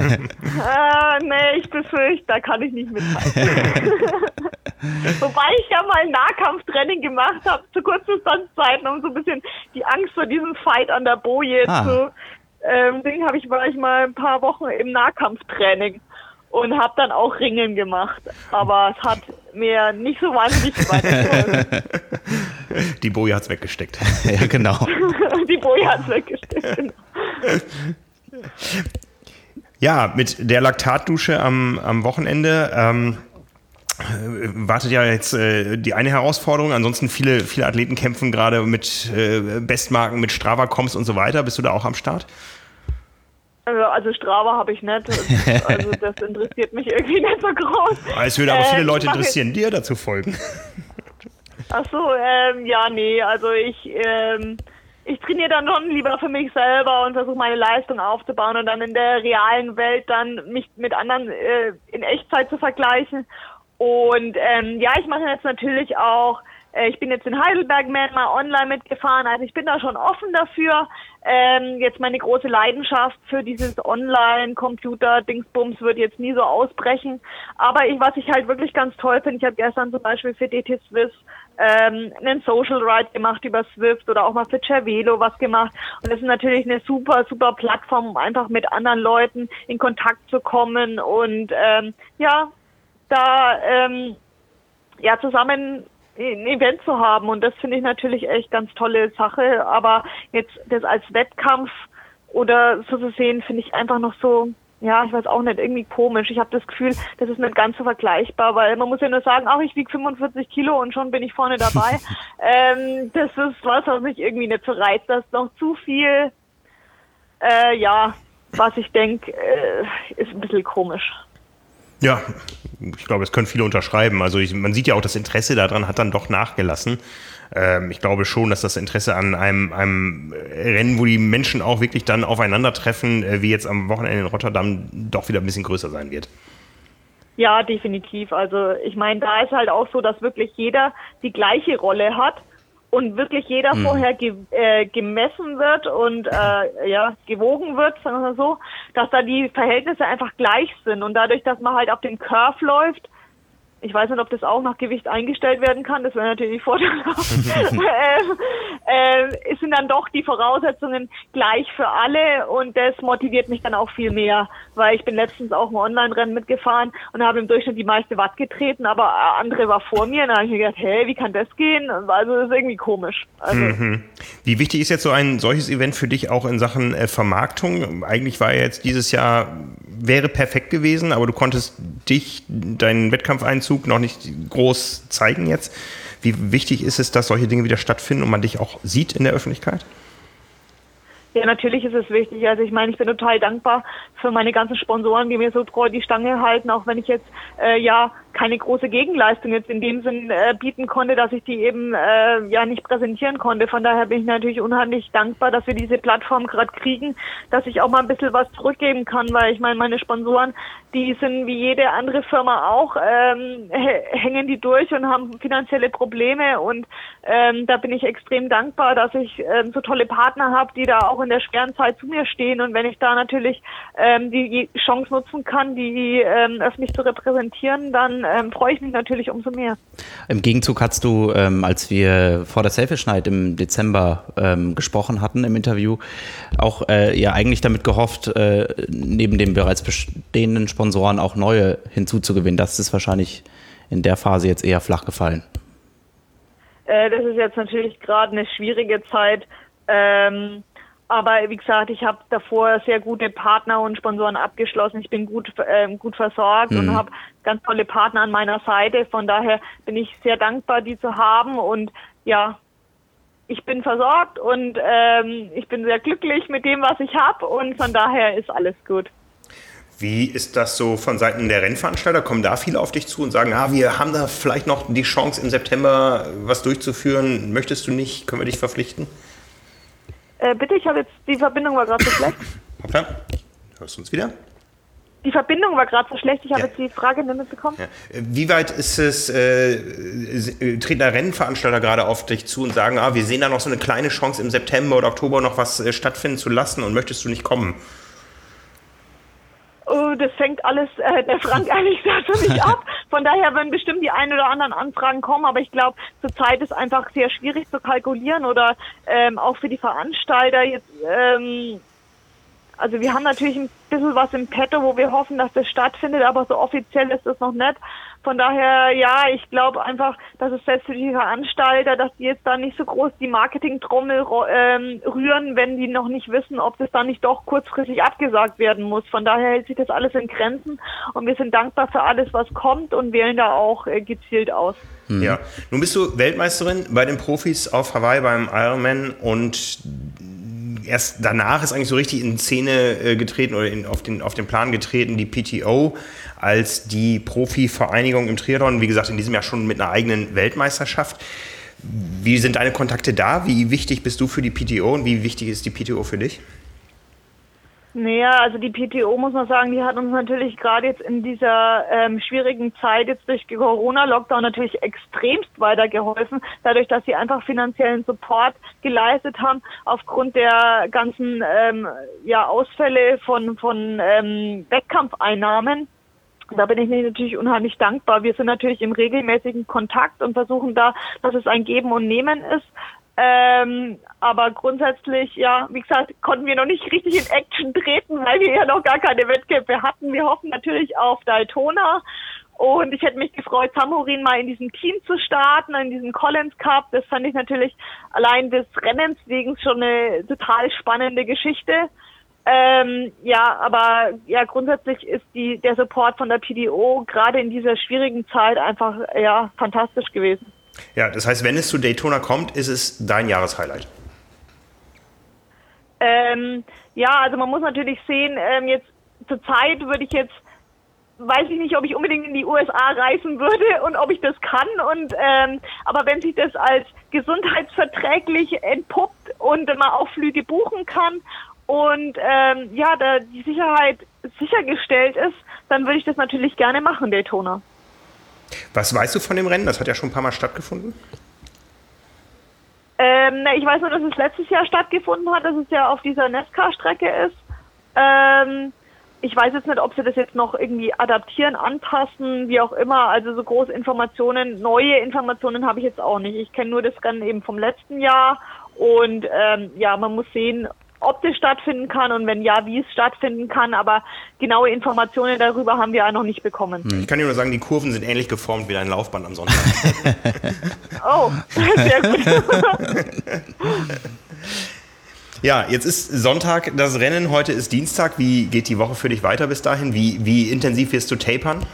Speaker 3: Nee, ich befürchte, da kann ich nicht mithalten. Wobei ich ja mal Nahkampftraining gemacht habe, zu Kurzdistanzzeiten, um so ein bisschen die Angst vor diesem Fight an der Boje zu war ich mal ein paar Wochen im Nahkampftraining und habe dann auch Ringen gemacht. Aber es hat mir nicht so wahnsinnig weitergeholfen.
Speaker 1: Die Boje hat's weggesteckt.
Speaker 2: Ja, genau.
Speaker 3: Die Boje hat's weggesteckt, genau.
Speaker 1: Ja, mit der Laktatdusche am Wochenende wartet ja jetzt die eine Herausforderung. Ansonsten viele Athleten kämpfen gerade mit Bestmarken, mit Strava-Comps und so weiter. Bist du da auch am Start?
Speaker 3: Also Strava habe ich nicht. Also das interessiert mich irgendwie nicht so groß.
Speaker 1: Es würde aber viele Leute interessieren, dir dazu folgen.
Speaker 3: Ach so, ja, nee. Also ich trainiere dann schon lieber für mich selber und versuche meine Leistung aufzubauen und dann in der realen Welt dann mich mit anderen in Echtzeit zu vergleichen. Und ich mache jetzt natürlich auch Ich bin jetzt in Heidelberg mal online mitgefahren, also ich bin da schon offen dafür. Jetzt meine große Leidenschaft für dieses Online-Computer-Dingsbums wird jetzt nie so ausbrechen. Aber was ich halt wirklich ganz toll finde, ich habe gestern zum Beispiel für DT Swiss einen Social Ride gemacht über Swift oder auch mal für Cervelo was gemacht. Und das ist natürlich eine super, super Plattform, um einfach mit anderen Leuten in Kontakt zu kommen und zusammen ein Event zu haben. Und das finde ich natürlich echt ganz tolle Sache. Aber jetzt das als Wettkampf oder so zu sehen, finde ich einfach noch so, ja, ich weiß auch nicht, irgendwie komisch. Ich habe das Gefühl, das ist nicht ganz so vergleichbar, weil man muss ja nur sagen, ich wiege 45 Kilo und schon bin ich vorne dabei. Das ist was mich irgendwie nicht so reizt. Das ist noch zu viel, was ich denke, ist ein bisschen komisch.
Speaker 1: Ja, ich glaube, das können viele unterschreiben. Also man sieht ja auch, das Interesse daran hat dann doch nachgelassen. Ich glaube schon, dass das Interesse an einem Rennen, wo die Menschen auch wirklich dann aufeinandertreffen, wie jetzt am Wochenende in Rotterdam, doch wieder ein bisschen größer sein wird.
Speaker 3: Ja, definitiv. Also ich meine, da ist halt auch so, dass wirklich jeder die gleiche Rolle hat und wirklich jeder vorher gemessen wird und gewogen wird, sagen wir mal so, dass da die Verhältnisse einfach gleich sind. Und dadurch, dass man halt auf dem Curve läuft, ich weiß nicht, ob das auch nach Gewicht eingestellt werden kann, das wäre natürlich vorteilhaft, sind dann doch die Voraussetzungen gleich für alle und das motiviert mich dann auch viel mehr, weil ich bin letztens auch ein Online-Rennen mitgefahren und habe im Durchschnitt die meiste Watt getreten, aber andere war vor mir und da habe ich mir gedacht, wie kann das gehen? Also das ist irgendwie komisch. Also,
Speaker 1: Wie wichtig ist jetzt so ein solches Event für dich auch in Sachen Vermarktung? Eigentlich war ja jetzt dieses Jahr, wäre perfekt gewesen, aber du konntest deinen Wettkampfeinzug noch nicht groß zeigen jetzt. Wie wichtig ist es, dass solche Dinge wieder stattfinden und man dich auch sieht in der Öffentlichkeit?
Speaker 3: Ja, natürlich ist es wichtig. Also ich meine, ich bin total dankbar für meine ganzen Sponsoren, die mir so treu die Stange halten, auch wenn ich jetzt keine große Gegenleistung jetzt in dem Sinn bieten konnte, dass ich die eben nicht präsentieren konnte. Von daher bin ich natürlich unheimlich dankbar, dass wir diese Plattform gerade kriegen, dass ich auch mal ein bisschen was zurückgeben kann, weil ich meine, meine Sponsoren, die sind wie jede andere Firma auch, hängen die durch und haben finanzielle Probleme und da bin ich extrem dankbar, dass ich so tolle Partner habe, die da auch in der schweren Zeit zu mir stehen und wenn ich da natürlich die Chance nutzen kann, die öffentlich zu repräsentieren, dann freue ich mich natürlich umso mehr.
Speaker 2: Im Gegenzug hast du, als wir vor der Selfish Night im Dezember gesprochen hatten im Interview, auch eigentlich damit gehofft, neben den bereits bestehenden Sponsoren auch neue hinzuzugewinnen. Das ist wahrscheinlich in der Phase jetzt eher flach gefallen.
Speaker 3: Das ist jetzt natürlich gerade eine schwierige Zeit. Aber wie gesagt, ich habe davor sehr gute Partner und Sponsoren abgeschlossen. Ich bin gut versorgt und habe ganz tolle Partner an meiner Seite. Von daher bin ich sehr dankbar, die zu haben. Und ja, ich bin versorgt und ich bin sehr glücklich mit dem, was ich habe. Und von daher ist alles gut.
Speaker 1: Wie ist das so von Seiten der Rennveranstalter? Kommen da viele auf dich zu und sagen, wir haben da vielleicht noch die Chance im September was durchzuführen. Möchtest du nicht? Können wir dich verpflichten?
Speaker 3: Bitte, die Verbindung war gerade so schlecht.
Speaker 1: Hoppla, hörst du uns wieder?
Speaker 3: Die Verbindung war gerade so schlecht, ich habe jetzt die Frage nicht mitbekommen.
Speaker 1: Ja. Wie weit ist es, treten da Rennveranstalter gerade auf dich zu und sagen, wir sehen da noch so eine kleine Chance im September oder Oktober noch was stattfinden zu lassen und möchtest du nicht kommen?
Speaker 3: Oh, das fängt alles der Frank eigentlich für mich ab. Von daher werden bestimmt die ein oder anderen Anfragen kommen, aber ich glaube, zurzeit ist einfach sehr schwierig zu kalkulieren oder auch für die Veranstalter jetzt. Also wir haben natürlich ein bisschen was im Petto, wo wir hoffen, dass das stattfindet, aber so offiziell ist das noch nicht. Von daher, ja, ich glaube einfach, dass es selbst für die Veranstalter, dass die jetzt da nicht so groß die Marketingtrommel rühren, wenn die noch nicht wissen, ob das dann nicht doch kurzfristig abgesagt werden muss. Von daher hält sich das alles in Grenzen und wir sind dankbar für alles, was kommt und wählen da auch gezielt aus.
Speaker 1: Ja, nun bist du Weltmeisterin bei den Profis auf Hawaii beim Ironman und erst danach ist eigentlich so richtig in Szene getreten oder auf den Plan getreten, die PTO als die Profi-Vereinigung im Triathlon, wie gesagt, in diesem Jahr schon mit einer eigenen Weltmeisterschaft. Wie sind deine Kontakte da? Wie wichtig bist du für die PTO und wie wichtig ist die PTO für dich?
Speaker 3: Naja, also die PTO, muss man sagen, die hat uns natürlich gerade jetzt in dieser schwierigen Zeit jetzt durch Corona-Lockdown natürlich extremst weitergeholfen, dadurch, dass sie einfach finanziellen Support geleistet haben, aufgrund der ganzen Ausfälle von Wettkampfeinnahmen. Da bin ich natürlich unheimlich dankbar. Wir sind natürlich im regelmäßigen Kontakt und versuchen da, dass es ein Geben und Nehmen ist. Aber grundsätzlich, ja, wie gesagt, konnten wir noch nicht richtig in Action treten, weil wir ja noch gar keine Wettkämpfe hatten. Wir hoffen natürlich auf Daytona. Und ich hätte mich gefreut, Samurin mal in diesem Team zu starten, in diesem Collins Cup. Das fand ich natürlich allein des Rennens wegen schon eine total spannende Geschichte. Aber grundsätzlich ist der Support von der PDO gerade in dieser schwierigen Zeit einfach, fantastisch gewesen.
Speaker 1: Ja, das heißt, wenn es zu Daytona kommt, ist es dein Jahreshighlight.
Speaker 3: Also man muss natürlich sehen, jetzt zur Zeit weiß ich nicht, ob ich unbedingt in die USA reisen würde und ob ich das kann. Aber wenn sich das als gesundheitsverträglich entpuppt und man auch Flüge buchen kann und da die Sicherheit sichergestellt ist, dann würde ich das natürlich gerne machen, Daytona.
Speaker 1: Was weißt du von dem Rennen? Das hat ja schon ein paar Mal stattgefunden.
Speaker 3: Ich weiß nur, dass es letztes Jahr stattgefunden hat, dass es ja auf dieser NASCAR-Strecke ist. Ich weiß jetzt nicht, ob sie das jetzt noch irgendwie adaptieren, anpassen, wie auch immer. Also so große Informationen, neue Informationen habe ich jetzt auch nicht. Ich kenne nur das Rennen eben vom letzten Jahr und man muss sehen, ob das stattfinden kann und wenn ja, wie es stattfinden kann, aber genaue Informationen darüber haben wir auch noch nicht bekommen.
Speaker 1: Ich kann dir nur sagen, die Kurven sind ähnlich geformt wie dein Laufband am Sonntag.
Speaker 3: Oh, sehr gut.
Speaker 1: Ja, jetzt ist Sonntag das Rennen, heute ist Dienstag. Wie geht die Woche für dich weiter bis dahin? Wie intensiv wirst du tapern?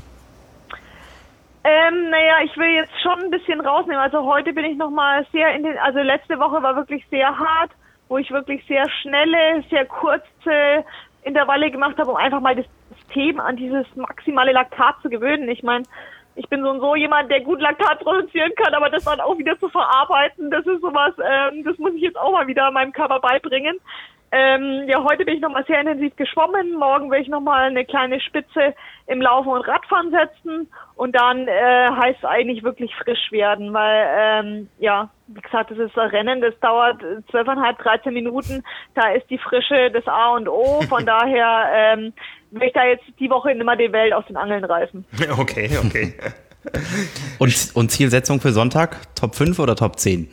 Speaker 3: Ich will jetzt schon ein bisschen rausnehmen. Also heute bin ich nochmal also letzte Woche war wirklich sehr hart, wo ich wirklich sehr schnelle, sehr kurze Intervalle gemacht habe, um einfach mal das System an dieses maximale Laktat zu gewöhnen. Ich meine, ich bin so und so jemand, der gut Laktat produzieren kann, aber das dann auch wieder zu verarbeiten, das ist sowas, das muss ich jetzt auch mal wieder meinem Körper beibringen. Heute bin ich nochmal sehr intensiv geschwommen, morgen will ich nochmal eine kleine Spitze im Laufen und Radfahren setzen und dann heißt es eigentlich wirklich frisch werden, weil, wie gesagt, das ist ein Rennen, das dauert 12,5, 13 Minuten, da ist die Frische das A und O, von daher will ich da jetzt die Woche nicht mehr die Welt aus den Angeln reißen.
Speaker 1: Okay.
Speaker 2: Und Zielsetzung für Sonntag? Top 5 oder Top 10?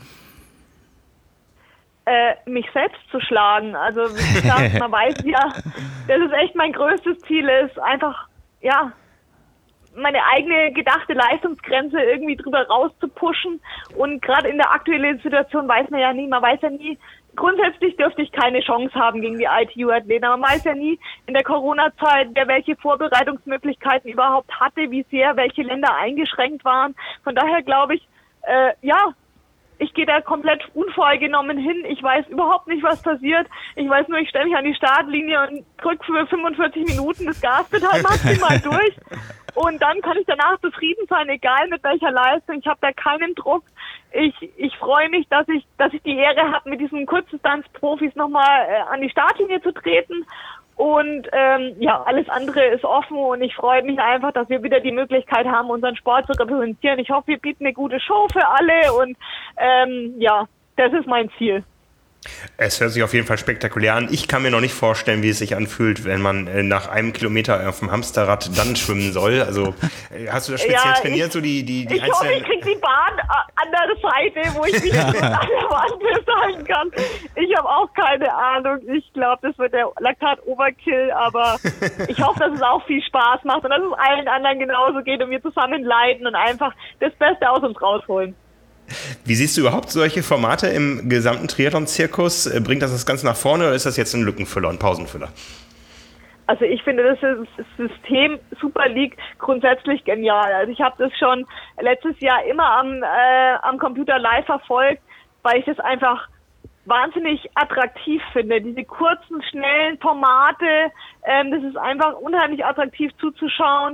Speaker 3: Mich selbst zu schlagen. Also wie gesagt, man weiß ja, das ist echt mein größtes Ziel, ist einfach, meine eigene gedachte Leistungsgrenze irgendwie drüber rauszupushen. Und gerade in der aktuellen Situation weiß man ja nie, grundsätzlich dürfte ich keine Chance haben gegen die ITU-Athleten, aber man weiß ja nie in der Corona-Zeit, wer welche Vorbereitungsmöglichkeiten überhaupt hatte, wie sehr welche Länder eingeschränkt waren. Von daher glaube ich, ich gehe da komplett unvoreingenommen hin. Ich weiß überhaupt nicht, was passiert. Ich weiß nur, ich stelle mich an die Startlinie und drücke für 45 Minuten das Gaspedal maximal durch. Und dann kann ich danach zufrieden sein, egal mit welcher Leistung. Ich habe da keinen Druck. Ich freue mich, dass ich die Ehre habe, mit diesen Kurzdistanz-Profis nochmal an die Startlinie zu treten. Und alles andere ist offen und ich freue mich einfach, dass wir wieder die Möglichkeit haben, unseren Sport zu repräsentieren. Ich hoffe, wir bieten eine gute Show für alle und das ist mein Ziel.
Speaker 1: Es hört sich auf jeden Fall spektakulär an. Ich kann mir noch nicht vorstellen, wie es sich anfühlt, wenn man nach einem Kilometer auf dem Hamsterrad dann schwimmen soll. Also hast du das speziell trainiert? So die
Speaker 3: ich hoffe, ich kriege die Bahn an der Seite, wo ich mich an der Wand festhalten kann. Ich habe auch keine Ahnung. Ich glaube, das wird der Laktat-Overkill, aber ich hoffe, dass es auch viel Spaß macht und dass es allen anderen genauso geht und wir zusammen leiden und einfach das Beste aus uns rausholen.
Speaker 1: Wie siehst du überhaupt solche Formate im gesamten Triathlon-Zirkus? Bringt das Ganze nach vorne oder ist das jetzt ein Lückenfüller, ein Pausenfüller?
Speaker 3: Also ich finde das System Super League grundsätzlich genial. Also ich habe das schon letztes Jahr immer am Computer live verfolgt, weil ich das einfach wahnsinnig attraktiv finde. Diese kurzen, schnellen Formate, das ist einfach unheimlich attraktiv zuzuschauen.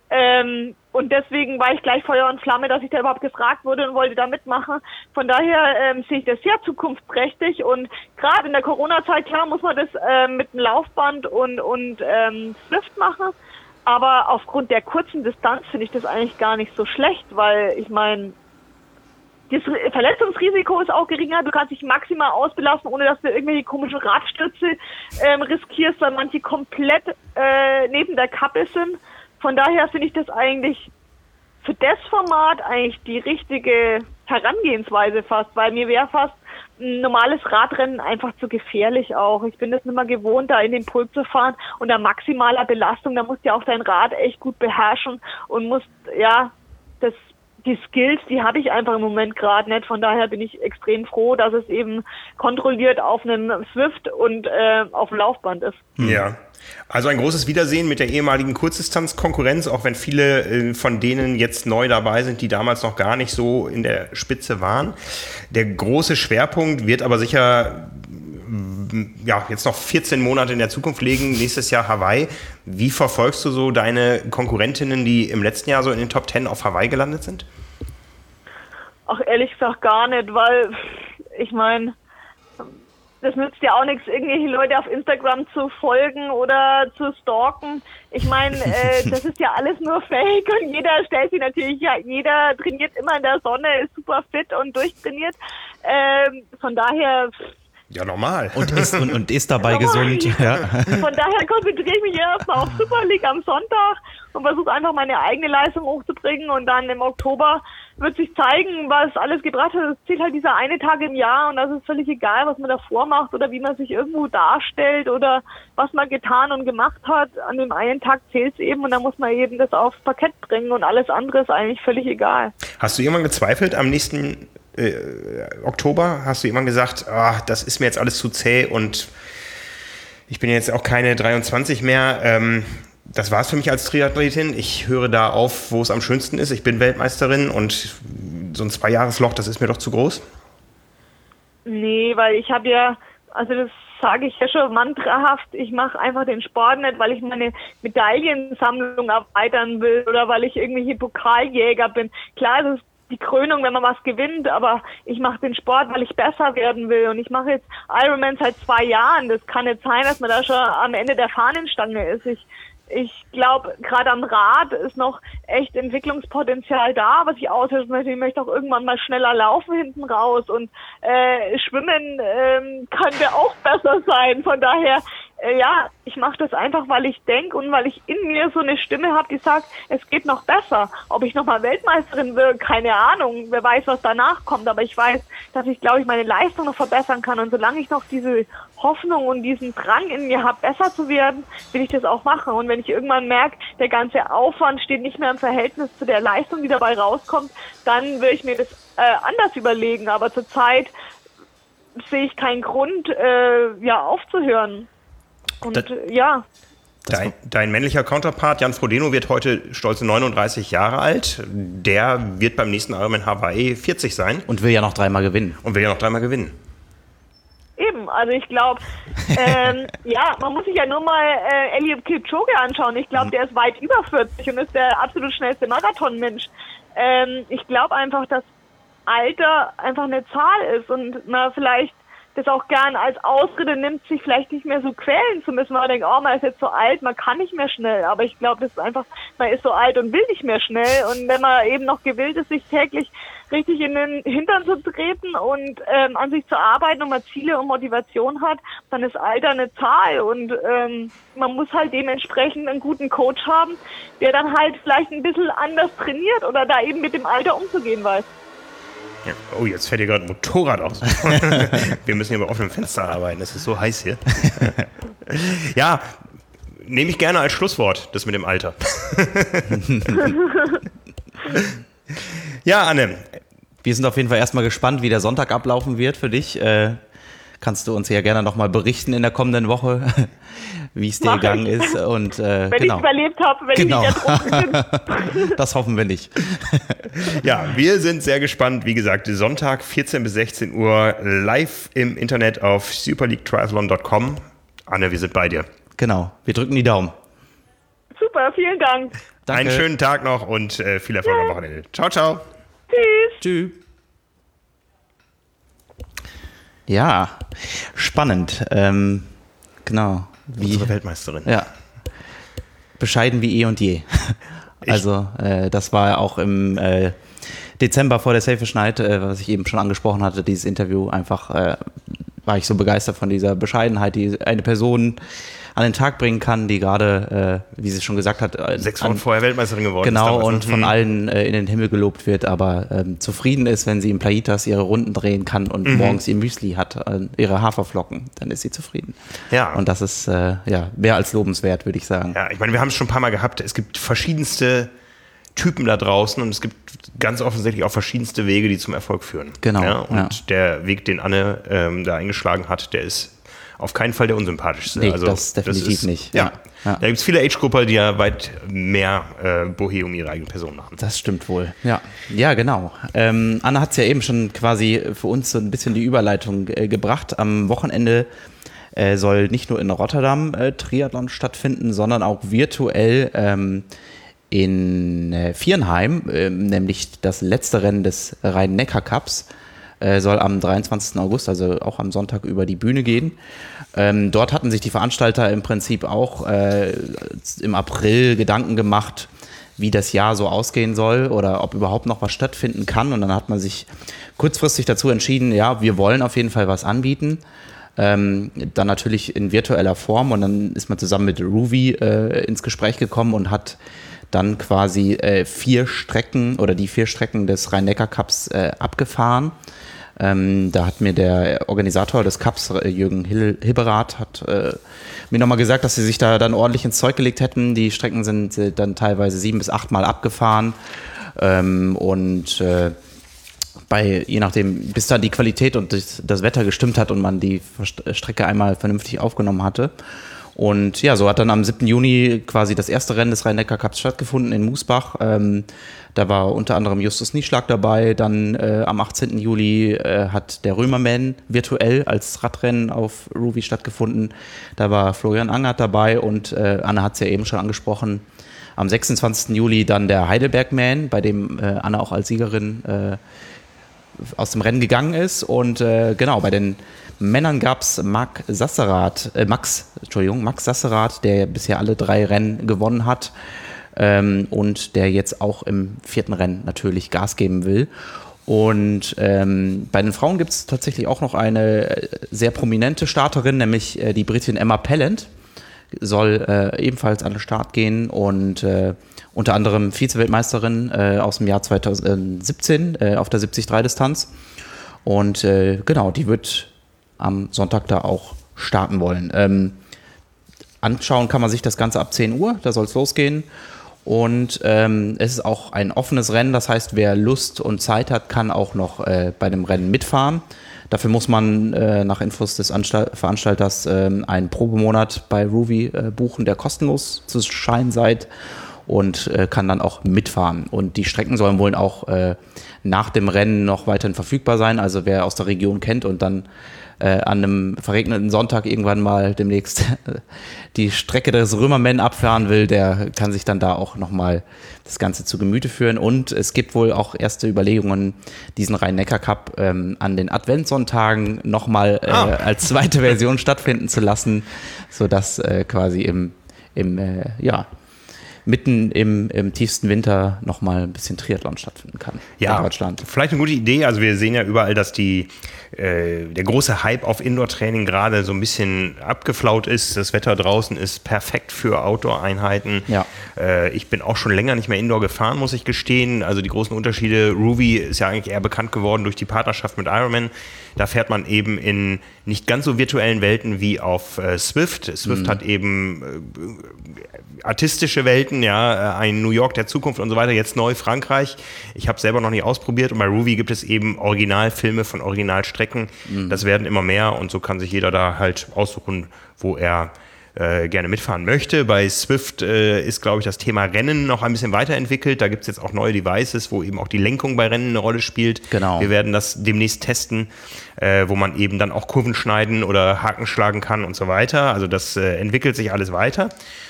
Speaker 3: Und deswegen war ich gleich Feuer und Flamme, dass ich da überhaupt gefragt wurde und wollte da mitmachen. Von daher sehe ich das sehr zukunftsträchtig. Und gerade in der Corona-Zeit, klar, muss man das mit dem Laufband und Swift machen. Aber aufgrund der kurzen Distanz finde ich das eigentlich gar nicht so schlecht, weil ich meine, das Verletzungsrisiko ist auch geringer. Du kannst dich maximal ausbelasten, ohne dass du irgendwelche komischen Radstürze riskierst, weil manche komplett neben der Kappe sind. Von daher finde ich das eigentlich für das Format eigentlich die richtige Herangehensweise fast, weil mir wäre fast ein normales Radrennen einfach zu gefährlich auch. Ich bin das nicht mehr gewohnt, da in den Pulk zu fahren unter maximaler Belastung. Da musst du ja auch dein Rad echt gut beherrschen und musst, ja, die Skills, die habe ich einfach im Moment gerade nicht. Von daher bin ich extrem froh, dass es eben kontrolliert auf einem Swift und auf dem Laufband ist.
Speaker 1: Ja, also ein großes Wiedersehen mit der ehemaligen Kurzdistanzkonkurrenz, auch wenn viele von denen jetzt neu dabei sind, die damals noch gar nicht so in der Spitze waren. Der große Schwerpunkt wird aber sicher jetzt noch 14 Monate in der Zukunft liegen, nächstes Jahr Hawaii. Wie verfolgst du so deine Konkurrentinnen, die im letzten Jahr so in den Top 10 auf Hawaii gelandet sind?
Speaker 3: Ach, ehrlich gesagt gar nicht, weil ich meine, das nützt ja auch nichts, irgendwelche Leute auf Instagram zu folgen oder zu stalken. Ich meine, das ist ja alles nur Fake und jeder stellt sich natürlich, jeder trainiert immer in der Sonne, ist super fit und durchtrainiert. Von daher...
Speaker 1: Ja, normal.
Speaker 2: Und ist dabei gesund. Ja.
Speaker 3: Von daher konzentriere ich mich erstmal auf Super League am Sonntag und versuche einfach meine eigene Leistung hochzubringen. Und dann im Oktober wird sich zeigen, was alles gebracht hat. Es zählt halt dieser eine Tag im Jahr und das ist völlig egal, was man davor macht oder wie man sich irgendwo darstellt oder was man getan und gemacht hat. An dem einen Tag zählt es eben und dann muss man eben das aufs Parkett bringen und alles andere ist eigentlich völlig egal.
Speaker 1: Hast du irgendwann gezweifelt am nächsten Oktober? Hast du irgendwann gesagt, das ist mir jetzt alles zu zäh und ich bin jetzt auch keine 23 mehr. Das war es für mich als Triathletin. Ich höre da auf, wo es am schönsten ist. Ich bin Weltmeisterin und so ein 2-Jahres-Loch, das ist mir doch zu groß.
Speaker 3: Nee, weil ich habe ja, also das sage ich ja schon mantrahaft, ich mache einfach den Sport nicht, weil ich meine Medaillensammlung erweitern will oder weil ich irgendwelche Pokaljäger bin. Klar, es ist die Krönung, wenn man was gewinnt, aber ich mache den Sport, weil ich besser werden will und ich mache jetzt Ironman seit 2 Jahren. Das kann nicht sein, dass man da schon am Ende der Fahnenstange ist. Ich glaube, gerade am Rad ist noch echt Entwicklungspotenzial da, was ich aushöre. Ich möchte auch irgendwann mal schneller laufen hinten raus und Schwimmen könnte auch besser sein. Von daher, ich mache das einfach, weil ich denke und weil ich in mir so eine Stimme habe, die sagt, es geht noch besser. Ob ich nochmal Weltmeisterin will, keine Ahnung. Wer weiß, was danach kommt. Aber ich weiß, dass ich, glaube ich, meine Leistung noch verbessern kann. Und solange ich noch diese Hoffnung und diesen Drang in mir habe, besser zu werden, will ich das auch machen. Und wenn ich irgendwann merke, der ganze Aufwand steht nicht mehr im Verhältnis zu der Leistung, die dabei rauskommt, dann will ich mir das anders überlegen. Aber zurzeit sehe ich keinen Grund, aufzuhören. Und
Speaker 1: Dein männlicher Counterpart, Jan Frodeno, wird heute stolze 39 Jahre alt. Der wird beim nächsten Ironman Hawaii 40 sein.
Speaker 2: Und will ja noch 3-mal gewinnen.
Speaker 3: Eben, also ich glaube, man muss sich ja nur mal Eliud Kipchoge anschauen. Ich glaube, der ist weit über 40 und ist der absolut schnellste Marathonmensch. Ich glaube einfach, dass Alter einfach eine Zahl ist und man vielleicht das auch gern als Ausrede nimmt, sich vielleicht nicht mehr so quälen zu müssen, weil man denkt, man ist jetzt so alt, man kann nicht mehr schnell. Aber ich glaube, das ist einfach, man ist so alt und will nicht mehr schnell. Und wenn man eben noch gewillt ist, sich täglich richtig in den Hintern zu treten und an sich zu arbeiten und man Ziele und Motivation hat, dann ist Alter eine Zahl. Und man muss halt dementsprechend einen guten Coach haben, der dann halt vielleicht ein bisschen anders trainiert oder da eben mit dem Alter umzugehen weiß.
Speaker 1: Ja. Oh, jetzt fährt hier gerade ein Motorrad aus. Wir müssen hier bei offenem Fenster arbeiten, es ist so heiß hier. Ja, nehme ich gerne als Schlusswort, das mit dem Alter. Ja, Anne.
Speaker 2: Wir sind auf jeden Fall erstmal gespannt, wie der Sonntag ablaufen wird für dich. Kannst du uns ja gerne nochmal berichten in der kommenden Woche, wie es dir gegangen ist. Und,
Speaker 3: wenn ich es überlebt habe, wenn ich nicht ertrunken bin.
Speaker 2: Das hoffen wir nicht.
Speaker 1: Ja, wir sind sehr gespannt. Wie gesagt, Sonntag 14 bis 16 Uhr live im Internet auf superleaguetriathlon.com. Anne, wir sind bei dir.
Speaker 2: Genau, wir drücken die Daumen.
Speaker 3: Super. super, vielen Dank.
Speaker 2: Danke.
Speaker 1: Einen schönen Tag noch und viel Erfolg am Wochenende. Ciao, ciao.
Speaker 3: Tschüss.
Speaker 2: Tschüss. Ja, spannend. Genau.
Speaker 1: Unsere Weltmeisterin.
Speaker 2: Ja. Bescheiden wie eh und je. Also, das war auch im Dezember vor der Selfish Night, was ich eben schon angesprochen hatte, dieses Interview. Einfach war ich so begeistert von dieser Bescheidenheit, die eine Person an den Tag bringen kann, die gerade, wie sie schon gesagt hat,
Speaker 1: 6 Wochen vorher Weltmeisterin geworden
Speaker 2: genau,
Speaker 1: ist. Genau,
Speaker 2: und von allen in den Himmel gelobt wird, aber zufrieden ist, wenn sie im Playitas ihre Runden drehen kann und morgens ihr Müsli hat, ihre Haferflocken, dann ist sie zufrieden.
Speaker 1: Ja.
Speaker 2: Und das ist mehr als lobenswert, würde ich sagen.
Speaker 1: Ja, ich meine, wir haben es schon ein paar Mal gehabt. Es gibt verschiedenste Typen da draußen und es gibt ganz offensichtlich auch verschiedenste Wege, die zum Erfolg führen.
Speaker 2: Genau.
Speaker 1: Ja, und der Weg, den Anne da eingeschlagen hat, der ist auf keinen Fall der unsympathischste.
Speaker 2: Nee,
Speaker 1: also,
Speaker 2: das definitiv nicht.
Speaker 1: Ja.
Speaker 2: Ja.
Speaker 1: Da gibt es viele Age-Grupper, die ja weit mehr Bohe um ihre eigene Person machen.
Speaker 2: Das stimmt wohl. Ja, genau. Anna hat es ja eben schon quasi für uns so ein bisschen die Überleitung gebracht. Am Wochenende soll nicht nur in Rotterdam Triathlon stattfinden, sondern auch virtuell in Viernheim, nämlich das letzte Rennen des Rhein-Neckar-Cups, soll am 23. August, also auch am Sonntag, über die Bühne gehen. Dort hatten sich die Veranstalter im Prinzip auch im April Gedanken gemacht, wie das Jahr so ausgehen soll oder ob überhaupt noch was stattfinden kann. Und dann hat man sich kurzfristig dazu entschieden, ja, wir wollen auf jeden Fall was anbieten. Dann natürlich in virtueller Form. Und dann ist man zusammen mit Ruvi ins Gespräch gekommen und hat dann quasi 4 Strecken oder die 4 Strecken des Rhein-Neckar-Cups abgefahren. Da hat mir der Organisator des Cups, Jürgen Hibberath, hat mir nochmal gesagt, dass sie sich da dann ordentlich ins Zeug gelegt hätten. Die Strecken sind dann teilweise 7 bis 8 Mal abgefahren. Je nachdem, bis dann die Qualität und das Wetter gestimmt hat und man die Strecke einmal vernünftig aufgenommen hatte. Und ja, so hat dann am 7. Juni quasi das erste Rennen des Rhein-Neckar-Cups stattgefunden in Moosbach. Da war unter anderem Justus Nieschlag dabei. Dann am 18. Juli hat der Römerman virtuell als Radrennen auf Ruvi stattgefunden. Da war Florian Angert dabei und Anna hat es ja eben schon angesprochen. Am 26. Juli dann der Heidelberg-Man, bei dem Anna auch als Siegerin aus dem Rennen gegangen ist. Und genau, bei den Männern gab es Max Sasserath, der bisher alle 3 Rennen gewonnen hat und der jetzt auch im 4. Rennen natürlich Gas geben will. Und bei den Frauen gibt es tatsächlich auch noch eine sehr prominente Starterin, nämlich die Britin Emma Pellant, soll ebenfalls an den Start gehen und unter anderem Vize-Weltmeisterin aus dem Jahr 2017 auf der 73-Distanz. Und genau, die wird am Sonntag da auch starten wollen. Anschauen kann man sich das Ganze ab 10 Uhr, da soll es losgehen. Und es ist auch ein offenes Rennen, das heißt, wer Lust und Zeit hat, kann auch noch bei dem Rennen mitfahren. Dafür muss man nach Infos des Veranstalters einen Probemonat bei Ruvi buchen, der kostenlos zu scheinen seid und kann dann auch mitfahren. Und die Strecken sollen wohl auch nach dem Rennen noch weiterhin verfügbar sein. Also wer aus der Region kennt und dann an einem verregneten Sonntag irgendwann mal demnächst die Strecke des Römerman abfahren will, der kann sich dann da auch nochmal das Ganze zu Gemüte führen. Und es gibt wohl auch erste Überlegungen, diesen Rhein-Neckar-Cup an den Adventssonntagen nochmal als zweite Version stattfinden zu lassen, sodass quasi mitten im tiefsten Winter nochmal ein bisschen Triathlon stattfinden kann in Deutschland.
Speaker 1: Vielleicht eine gute Idee. Also wir sehen ja überall, dass der große Hype auf Indoor-Training gerade so ein bisschen abgeflaut ist. Das Wetter draußen ist perfekt für Outdoor-Einheiten.
Speaker 2: Ja.
Speaker 1: Ich bin auch schon länger nicht mehr Indoor gefahren, muss ich gestehen. Also die großen Unterschiede. Ruvi ist ja eigentlich eher bekannt geworden durch die Partnerschaft mit Ironman. Da fährt man eben in nicht ganz so virtuellen Welten wie auf Zwift. Zwift hat eben artistische Welten, ja, ein New York der Zukunft und so weiter, jetzt neu Frankreich. Ich habe es selber noch nicht ausprobiert und bei Ruvi gibt es eben Originalfilme von Originalstrecken. Das werden immer mehr und so kann sich jeder da halt aussuchen, wo er gerne mitfahren möchte. Bei Zwift ist, glaube ich, das Thema Rennen noch ein bisschen weiterentwickelt. Da gibt es jetzt auch neue Devices, wo eben auch die Lenkung bei Rennen eine Rolle spielt.
Speaker 2: Genau.
Speaker 1: Wir werden das demnächst testen, wo man eben dann auch Kurven schneiden oder Haken schlagen kann und so weiter. Also das entwickelt sich alles weiter.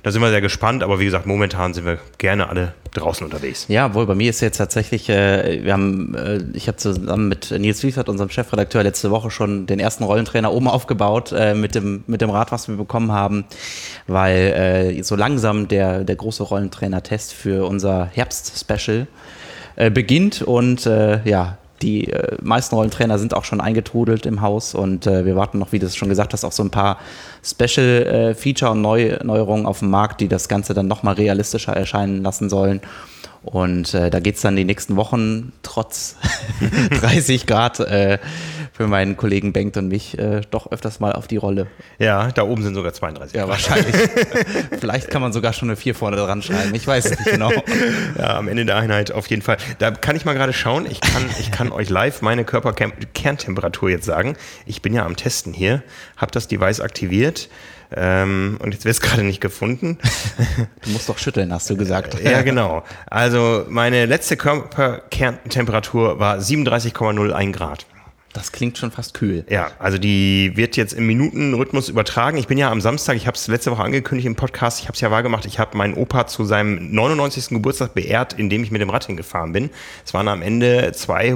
Speaker 1: Da sind wir sehr gespannt, aber wie gesagt, momentan sind wir gerne alle draußen unterwegs.
Speaker 2: Ja, wohl, bei mir ist jetzt tatsächlich, ich habe zusammen mit Nils Wiefert, unserem Chefredakteur, letzte Woche schon den ersten Rollentrainer oben aufgebaut mit dem Rad, was wir bekommen haben, weil so langsam der große Rollentrainer-Test für unser Herbst-Special beginnt und die meisten Rollentrainer sind auch schon eingetrudelt im Haus und wir warten noch, wie du es schon gesagt hast, auf so ein paar Special-Feature und Neuerungen auf dem Markt, die das Ganze dann nochmal realistischer erscheinen lassen sollen. Und da geht es dann die nächsten Wochen trotz 30 Grad für meinen Kollegen Bengt und mich doch öfters mal auf die Rolle.
Speaker 1: Ja, da oben sind sogar 32
Speaker 2: Grad. Ja, wahrscheinlich. Vielleicht kann man sogar schon eine 4 vorne dran schreiben. Ich weiß es nicht genau.
Speaker 1: Ja, am Ende der Einheit auf jeden Fall. Da kann ich mal gerade schauen. Ich kann euch live meine Körperkerntemperatur jetzt sagen. Ich bin ja am Testen hier, habe das Device aktiviert. Und jetzt wird es gerade nicht gefunden.
Speaker 2: Du musst doch schütteln, hast du gesagt.
Speaker 1: Ja, genau. Also meine letzte Körperkerntemperatur war 37,01 Grad.
Speaker 2: Das klingt schon fast kühl.
Speaker 1: Ja, also die wird jetzt im Minutenrhythmus übertragen. Ich bin ja am Samstag, ich habe es letzte Woche angekündigt im Podcast, ich habe es ja wahrgemacht, ich habe meinen Opa zu seinem 99. Geburtstag beehrt, indem ich mit dem Rad hingefahren bin. Es waren am Ende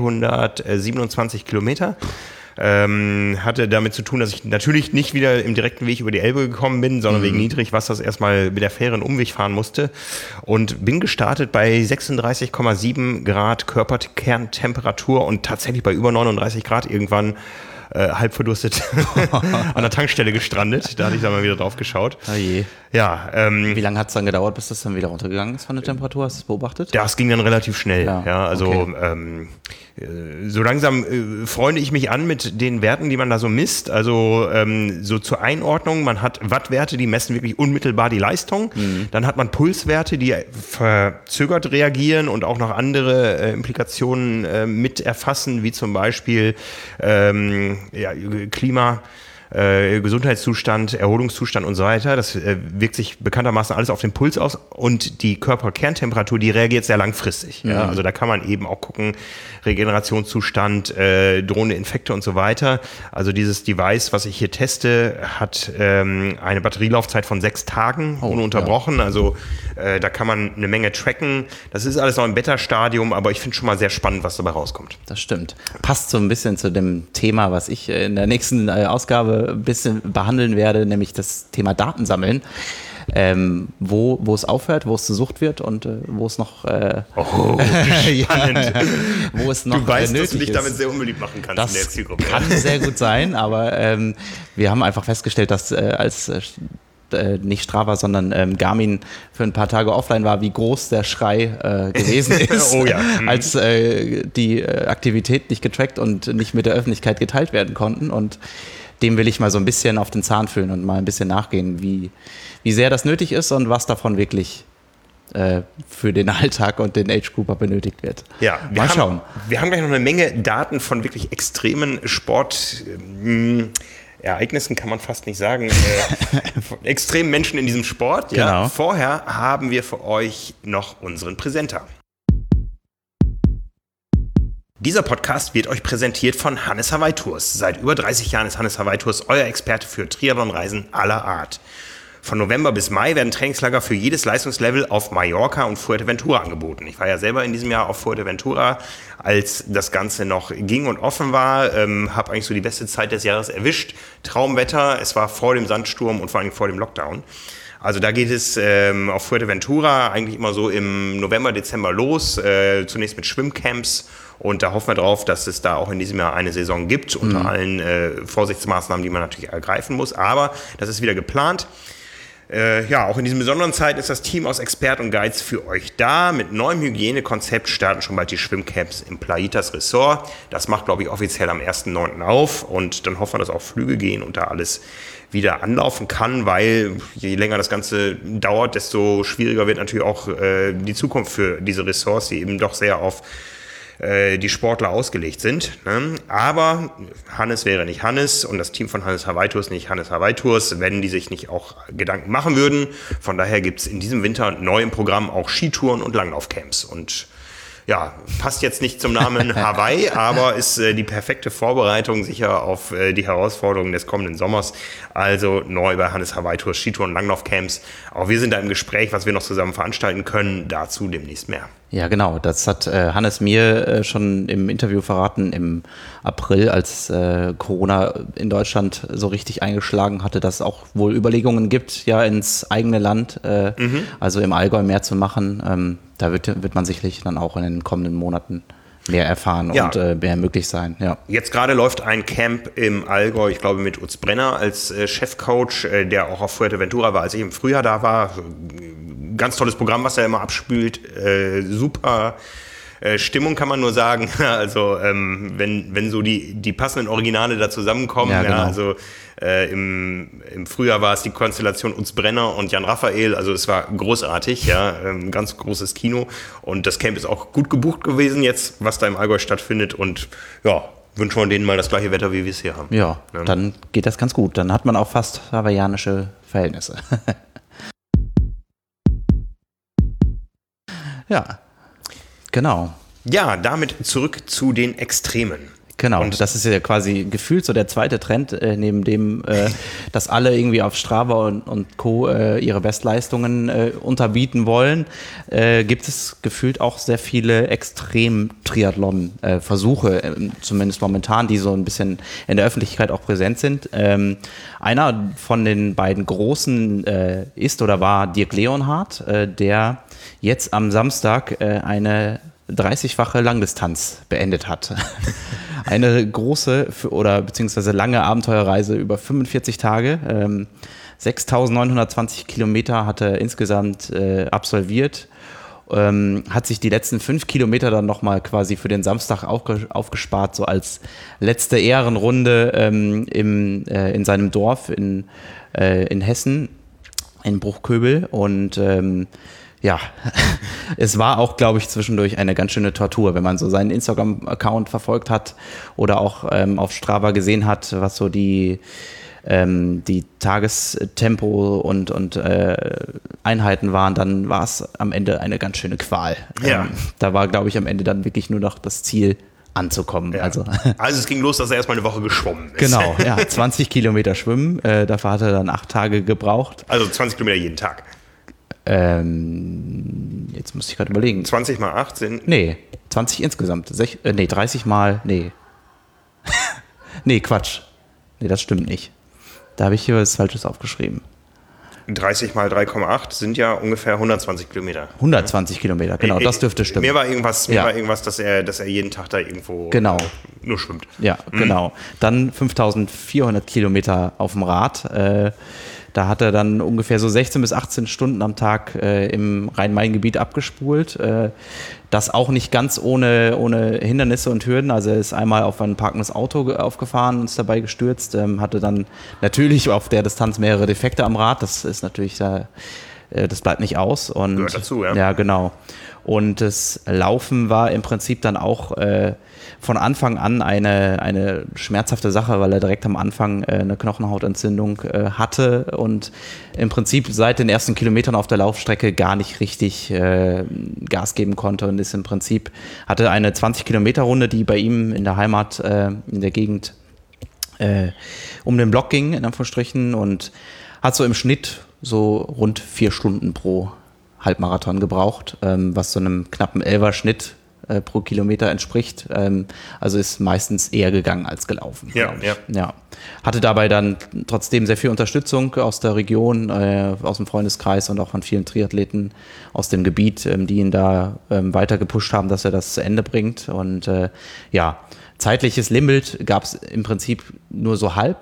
Speaker 1: 227 Kilometer. Hatte damit zu tun, dass ich natürlich nicht wieder im direkten Weg über die Elbe gekommen bin, sondern wegen Niedrigwassers erstmal mit der Fähre einen Umweg fahren musste und bin gestartet bei 36,7 Grad Körperkerntemperatur und tatsächlich bei über 39 Grad irgendwann halb verdurstet an der Tankstelle gestrandet. Da hatte ich dann mal wieder drauf geschaut.
Speaker 2: Oh je.
Speaker 1: Ja,
Speaker 2: wie lange hat es dann gedauert, bis das dann wieder runtergegangen ist von der Temperatur? Hast du es beobachtet?
Speaker 1: Das ging dann relativ schnell. Ja, also
Speaker 2: okay.
Speaker 1: So langsam freunde ich mich an mit den Werten, die man da so misst. Also so zur Einordnung, man hat Wattwerte, die messen wirklich unmittelbar die Leistung. Dann hat man Pulswerte, die verzögert reagieren und auch noch andere Implikationen mit erfassen, wie zum Beispiel Klima, Gesundheitszustand, Erholungszustand und so weiter. Das wirkt sich bekanntermaßen alles auf den Puls aus und die Körperkerntemperatur, die reagiert sehr langfristig. Ja? Also da kann man eben auch gucken, Regenerationszustand, drohende Infekte und so weiter. Also dieses Device, was ich hier teste, hat eine Batterielaufzeit von 6 Tagen ununterbrochen. Ja. Also da kann man eine Menge tracken. Das ist alles noch im Beta-Stadium, aber ich finde schon mal sehr spannend, was dabei rauskommt.
Speaker 2: Das stimmt. Passt so ein bisschen zu dem Thema, was ich in der nächsten Ausgabe ein bisschen behandeln werde, nämlich das Thema Datensammeln. Wo es aufhört, wo es gesucht wird und wo es noch
Speaker 1: spannend.
Speaker 2: Wo es noch
Speaker 1: du weißt,
Speaker 2: nötig
Speaker 1: dass du dich
Speaker 2: ist.
Speaker 1: damit sehr unbeliebt machen kannst
Speaker 2: Das
Speaker 1: in der Zielgruppe.
Speaker 2: Kann sehr gut sein, aber wir haben einfach festgestellt, dass als nicht Strava, sondern Garmin für ein paar Tage offline war, wie groß der Schrei gewesen ist, als die Aktivität nicht getrackt und nicht mit der Öffentlichkeit geteilt werden konnten. Und dem will ich mal so ein bisschen auf den Zahn fühlen und mal ein bisschen nachgehen, wie sehr das nötig ist und was davon wirklich für den Alltag und den Age-Grouper benötigt wird.
Speaker 1: Ja,
Speaker 2: mal schauen.
Speaker 1: Wir haben gleich noch eine Menge Daten von wirklich extremen Ereignissen kann man fast nicht sagen, extremen Menschen in diesem Sport. Ja.
Speaker 2: Genau.
Speaker 1: Vorher haben wir für euch noch unseren Präsenter. Dieser Podcast wird euch präsentiert von Hannes Hawaii Tours. Seit über 30 Jahren ist Hannes Hawaii Tours euer Experte für Triathlon-Reisen aller Art. Von November bis Mai werden Trainingslager für jedes Leistungslevel auf Mallorca und Fuerteventura angeboten. Ich war ja selber in diesem Jahr auf Fuerteventura, als das Ganze noch ging und offen war. Habe eigentlich so die beste Zeit des Jahres erwischt. Traumwetter, es war vor dem Sandsturm und vor allem vor dem Lockdown. Also da geht es auf Fuerteventura eigentlich immer so im November, Dezember los. Zunächst mit Schwimmcamps. Und da hoffen wir drauf, dass es da auch in diesem Jahr eine Saison gibt, unter allen Vorsichtsmaßnahmen, die man natürlich ergreifen muss. Aber das ist wieder geplant. Auch in dieser besonderen Zeit ist das Team aus Experten und Guides für euch da. Mit neuem Hygienekonzept starten schon bald die Schwimmcamps im Playitas Resort. Das macht, glaube ich, offiziell am 1.9. auf. Und dann hoffen wir, dass auch Flüge gehen und da alles wieder anlaufen kann, weil je länger das Ganze dauert, desto schwieriger wird natürlich auch die Zukunft für diese Ressorts, die eben doch sehr auf die Sportler ausgelegt sind. Ne? Aber Hannes wäre nicht Hannes und das Team von Hannes Hawaii Tours nicht Hannes Hawaii Tours, wenn die sich nicht auch Gedanken machen würden. Von daher gibt es in diesem Winter neu im Programm auch Skitouren und Langlaufcamps. Und ja, passt jetzt nicht zum Namen Hawaii, aber ist die perfekte Vorbereitung sicher auf die Herausforderungen des kommenden Sommers. Also neu bei Hannes Hawaii Tours, Skitour und Langlauf-Camps. Auch wir sind da im Gespräch, was wir noch zusammen veranstalten können. Dazu demnächst mehr.
Speaker 2: Ja, genau. Das hat Hannes mir schon im Interview verraten im April, als Corona in Deutschland so richtig eingeschlagen hatte, dass es auch wohl Überlegungen gibt, ja ins eigene Land, also im Allgäu mehr zu machen. Da wird man sicherlich dann auch in den kommenden Monaten mehr erfahren und mehr möglich sein. Ja.
Speaker 1: Jetzt gerade läuft ein Camp im Allgäu, ich glaube mit Utz Brenner als Chefcoach, der auch auf Fuerteventura war, als ich im Frühjahr da war. Ganz tolles Programm, was er immer abspült. Super Stimmung, kann man nur sagen. Also wenn so die passenden Originale da zusammenkommen. Ja, genau. Also im Frühjahr war es die Konstellation Utz Brenner und Jan Raphael. Also es war großartig, ja, ein ganz großes Kino. Und das Camp ist auch gut gebucht gewesen jetzt, was da im Allgäu stattfindet. Und ja, wünschen wir denen mal das gleiche Wetter, wie wir es hier haben.
Speaker 2: Ja, dann geht das ganz gut. Dann hat man auch fast hawaiianische Verhältnisse. Ja, genau.
Speaker 1: Ja, damit zurück zu den Extremen.
Speaker 2: Genau, und das ist ja quasi gefühlt so der zweite Trend, neben dem, dass alle irgendwie auf Strava und Co. Ihre Bestleistungen unterbieten wollen, gibt es gefühlt auch sehr viele Extrem-Triathlon-Versuche, zumindest momentan, die so ein bisschen in der Öffentlichkeit auch präsent sind. Einer von den beiden großen ist oder war Dirk Leonhardt, der jetzt am Samstag eine 30-fache Langdistanz beendet hat. Eine große beziehungsweise lange Abenteuerreise über 45 Tage. 6.920 Kilometer hat er insgesamt absolviert. Hat sich die letzten 5 Kilometer dann nochmal quasi für den Samstag aufgespart, so als letzte Ehrenrunde in seinem Dorf in Hessen, in Bruchköbel. Und ja, es war auch, glaube ich, zwischendurch eine ganz schöne Tortur, wenn man so seinen Instagram-Account verfolgt hat oder auch auf Strava gesehen hat, was so die Tagestempo und Einheiten waren, dann war es am Ende eine ganz schöne Qual.
Speaker 1: Ja.
Speaker 2: Da war, glaube ich, am Ende dann wirklich nur noch das Ziel anzukommen.
Speaker 1: Ja. Also es ging los, dass er erstmal eine Woche geschwommen ist.
Speaker 2: Genau, ja, 20 Kilometer schwimmen, dafür hat er dann 8 Tage gebraucht.
Speaker 1: Also 20 Kilometer jeden Tag.
Speaker 2: Jetzt muss ich gerade überlegen.
Speaker 1: 20 mal 8 sind...
Speaker 2: Nee, 20 insgesamt. 30 mal... Nee. Nee, Quatsch. Nee, das stimmt nicht. Da habe ich hier was Falsches aufgeschrieben.
Speaker 1: 30 mal 3,8 sind ja ungefähr 120 Kilometer.
Speaker 2: 120 Kilometer, genau, das dürfte stimmen.
Speaker 1: Mir war irgendwas, dass er jeden Tag da irgendwo nur schwimmt.
Speaker 2: Ja, genau. Dann 5.400 Kilometer auf dem Rad. Da hat er dann ungefähr so 16 bis 18 Stunden am Tag im Rhein-Main-Gebiet abgespult. Das auch nicht ganz ohne Hindernisse und Hürden. Also er ist einmal auf ein parkendes Auto aufgefahren und ist dabei gestürzt. Hatte dann natürlich auf der Distanz mehrere Defekte am Rad. Das ist natürlich, das bleibt nicht aus. Und
Speaker 1: gehört dazu, ja.
Speaker 2: Ja, genau. Und das Laufen war im Prinzip dann auch von Anfang an eine schmerzhafte Sache, weil er direkt am Anfang eine Knochenhautentzündung hatte und im Prinzip seit den ersten Kilometern auf der Laufstrecke gar nicht richtig Gas geben konnte und ist im Prinzip, hatte eine 20-Kilometer-Runde, die bei ihm in der Heimat, in der Gegend um den Block ging, in Anführungsstrichen, und hat so im Schnitt so rund 4 Stunden pro Halbmarathon gebraucht, was so einem knappen 11er-Schnitt pro Kilometer entspricht. Also ist meistens eher gegangen als gelaufen.
Speaker 1: Ja.
Speaker 2: Hatte dabei dann trotzdem sehr viel Unterstützung aus der Region, aus dem Freundeskreis und auch von vielen Triathleten aus dem Gebiet, die ihn da weiter gepusht haben, dass er das zu Ende bringt. Und zeitliches Limit gab es im Prinzip nur so halb.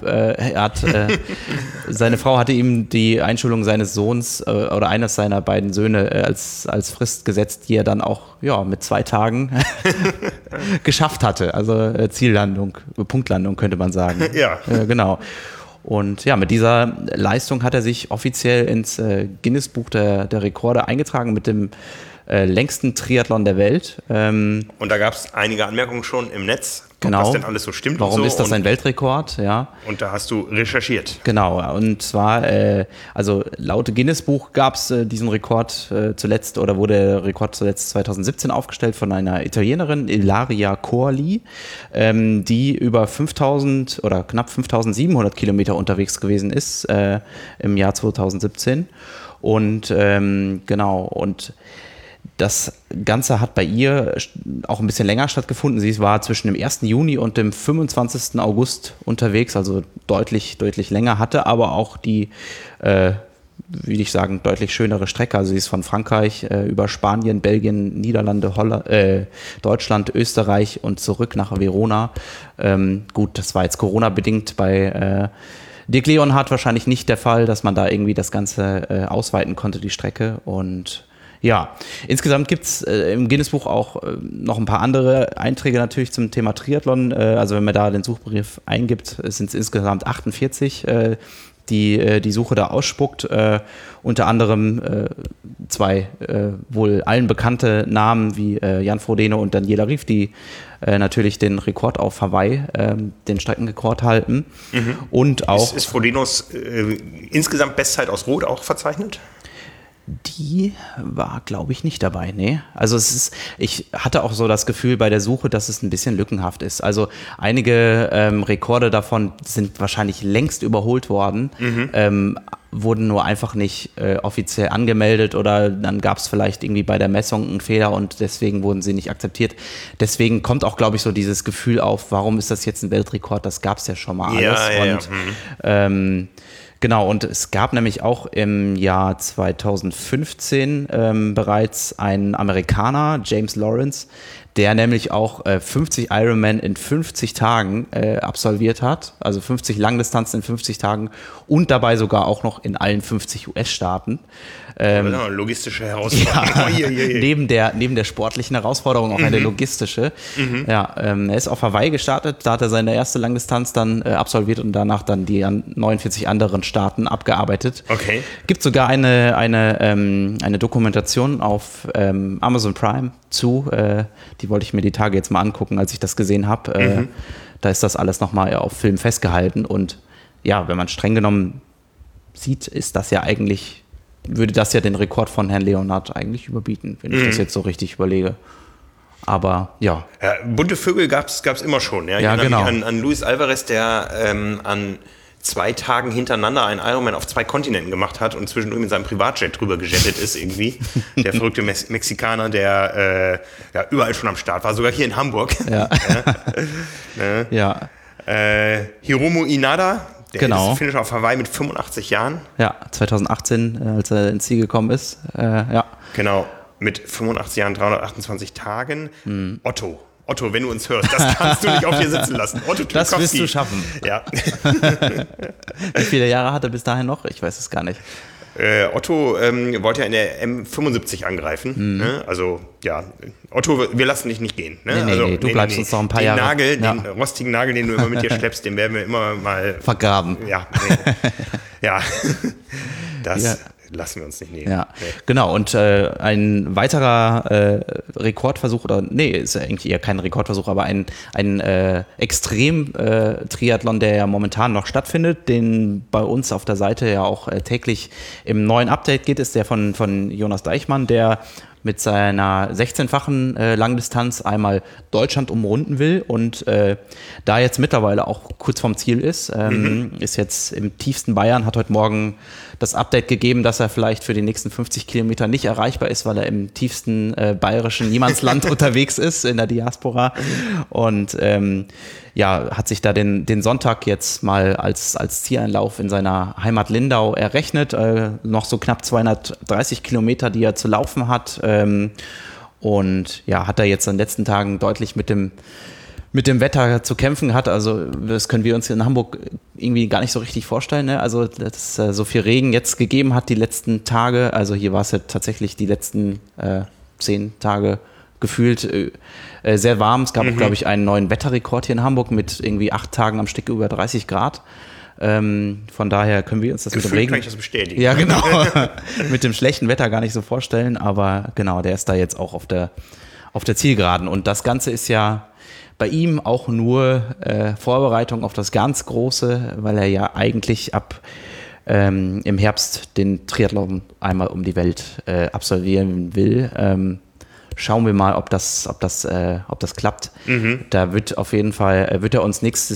Speaker 2: Seine Frau hatte ihm die Einschulung seines Sohns oder eines seiner beiden Söhne als Frist gesetzt, die er dann auch mit 2 Tagen geschafft hatte. Also Ziellandung, Punktlandung könnte man sagen.
Speaker 1: Ja.
Speaker 2: Genau. Und ja, mit dieser Leistung hat er sich offiziell ins Guinness-Buch der Rekorde eingetragen mit dem längsten Triathlon der Welt.
Speaker 1: Und da gab es einige Anmerkungen schon im Netz,
Speaker 2: Genau.
Speaker 1: ob das denn alles so stimmt.
Speaker 2: Warum
Speaker 1: und so.
Speaker 2: ist das ein Weltrekord? Ja.
Speaker 1: Und da hast du recherchiert.
Speaker 2: Genau, und zwar, also laut Guinness-Buch gab es diesen Rekord zuletzt, oder wurde der Rekord zuletzt 2017 aufgestellt von einer Italienerin, Ilaria Corli, die über 5.000 oder knapp 5.700 Kilometer unterwegs gewesen ist im Jahr 2017. Und genau, und das Ganze hat bei ihr auch ein bisschen länger stattgefunden. Sie war zwischen dem 1. Juni und dem 25. August unterwegs, also deutlich länger, hatte aber auch die, würde ich sagen, deutlich schönere Strecke. Also sie ist von Frankreich über Spanien, Belgien, Niederlande, Deutschland, Österreich und zurück nach Verona. Gut, das war jetzt Corona-bedingt bei Dirk Leonhardt wahrscheinlich nicht der Fall, dass man da irgendwie das Ganze ausweiten konnte, die Strecke. Und ja, insgesamt gibt es im Guinness-Buch auch noch ein paar andere Einträge natürlich zum Thema Triathlon. Also wenn man da den Suchbegriff eingibt, sind es insgesamt 48, die Suche da ausspuckt. Unter anderem zwei wohl allen bekannte Namen wie Jan Frodeno und Daniela Ryf, die natürlich den Rekord auf Hawaii, den Streckenrekord halten.
Speaker 1: Mhm.
Speaker 2: Und auch
Speaker 1: Ist Frodenos insgesamt Bestzeit aus Rot auch verzeichnet?
Speaker 2: Die war, glaube ich, nicht dabei, nee. Also ich hatte auch so das Gefühl bei der Suche, dass es ein bisschen lückenhaft ist. Also einige Rekorde davon sind wahrscheinlich längst überholt worden, wurden nur einfach nicht offiziell angemeldet, oder dann gab es vielleicht irgendwie bei der Messung einen Fehler und deswegen wurden sie nicht akzeptiert. Deswegen kommt auch, glaube ich, so dieses Gefühl auf, warum ist das jetzt ein Weltrekord? Das gab es ja schon mal alles. Genau, und es gab nämlich auch im Jahr 2015 bereits einen Amerikaner, James Lawrence, der nämlich auch 50 Ironman in 50 Tagen absolviert hat, also 50 Langdistanzen in 50 Tagen und dabei sogar auch noch in allen 50 US-Staaten.
Speaker 1: Logistische Herausforderung.
Speaker 2: Ja, neben der sportlichen Herausforderung auch eine logistische. Ja, er ist auf Hawaii gestartet, da hat er seine erste Langdistanz dann absolviert und danach dann die 49 anderen Staaten abgearbeitet.
Speaker 1: Okay.
Speaker 2: Gibt sogar eine Dokumentation auf Amazon Prime zu, die wollte ich mir die Tage jetzt mal angucken, als ich das gesehen habe. Da ist das alles nochmal auf Film festgehalten und ja, wenn man streng genommen sieht, würde das ja den Rekord von Herrn Leonhardt eigentlich überbieten, wenn ich das jetzt so richtig überlege. Aber ja.
Speaker 1: Bunte Vögel gab's immer schon. Ja,
Speaker 2: genau.
Speaker 1: An Luis Alvarez, der an 2 Tagen hintereinander einen Ironman auf 2 Kontinenten gemacht hat und zwischendurch mit seinem Privatjet drüber gejettet ist irgendwie. Der verrückte Mexikaner, der überall schon am Start war, sogar hier in Hamburg.
Speaker 2: Ja. Ja.
Speaker 1: Hiromu Inada, der
Speaker 2: Genau.
Speaker 1: ist Finisher auf Hawaii mit 85 Jahren.
Speaker 2: Ja, 2018, als er ins Ziel gekommen ist. Ja.
Speaker 1: Genau, mit 85 Jahren, 328 Tagen. Otto, wenn du uns hörst, das kannst du nicht auf dir sitzen lassen. Otto Türkowski.
Speaker 2: Das wirst du schaffen.
Speaker 1: Ja.
Speaker 2: Wie viele Jahre hat er bis dahin noch? Ich weiß es gar nicht.
Speaker 1: Otto wollte ja in der M75 angreifen. Ne? Also, ja, Otto, wir lassen dich nicht gehen. Ne?
Speaker 2: Nee, du bleibst uns noch ein paar Jahre.
Speaker 1: Den rostigen Nagel, den du immer mit dir schleppst, den werden wir immer mal
Speaker 2: vergraben.
Speaker 1: Ja, ja. Das lassen wir uns nicht nehmen.
Speaker 2: Ja, genau. Und ein weiterer Rekordversuch, ist ja eigentlich eher kein Rekordversuch, aber ein Extrem-Triathlon, der ja momentan noch stattfindet, den bei uns auf der Seite ja auch täglich im neuen Update geht, ist der von Jonas Deichmann, der mit seiner 16-fachen Langdistanz einmal Deutschland umrunden will und da jetzt mittlerweile auch kurz vorm Ziel ist, ist jetzt im tiefsten Bayern, hat heute Morgen das Update gegeben, dass er vielleicht für die nächsten 50 Kilometer nicht erreichbar ist, weil er im tiefsten bayerischen Niemandsland unterwegs ist, in der Diaspora. Und hat sich da den Sonntag jetzt mal als Zieleinlauf in seiner Heimat Lindau errechnet. Noch so knapp 230 Kilometer, die er zu laufen hat. Und hat er jetzt in den letzten Tagen deutlich mit dem Wetter zu kämpfen hat. Also das können wir uns in Hamburg irgendwie gar nicht so richtig vorstellen. Ne? Also dass es so viel Regen jetzt gegeben hat die letzten Tage. Also hier war es ja tatsächlich die letzten 10 Tage gefühlt sehr warm. Es gab auch, glaube ich, einen neuen Wetterrekord hier in Hamburg mit irgendwie 8 Tagen am Stück über 30 Grad. Von daher können wir uns das mit dem Regen...
Speaker 1: kann ich das bestätigen.
Speaker 2: Ja, genau. Mit dem schlechten Wetter gar nicht so vorstellen, aber genau, der ist da jetzt auch auf der Zielgeraden. Und das Ganze ist ja bei ihm auch nur Vorbereitung auf das ganz Große, weil er ja eigentlich im Herbst den Triathlon einmal um die Welt absolvieren will. Schauen wir mal, ob das klappt. Da wird auf jeden Fall, wird er uns nächste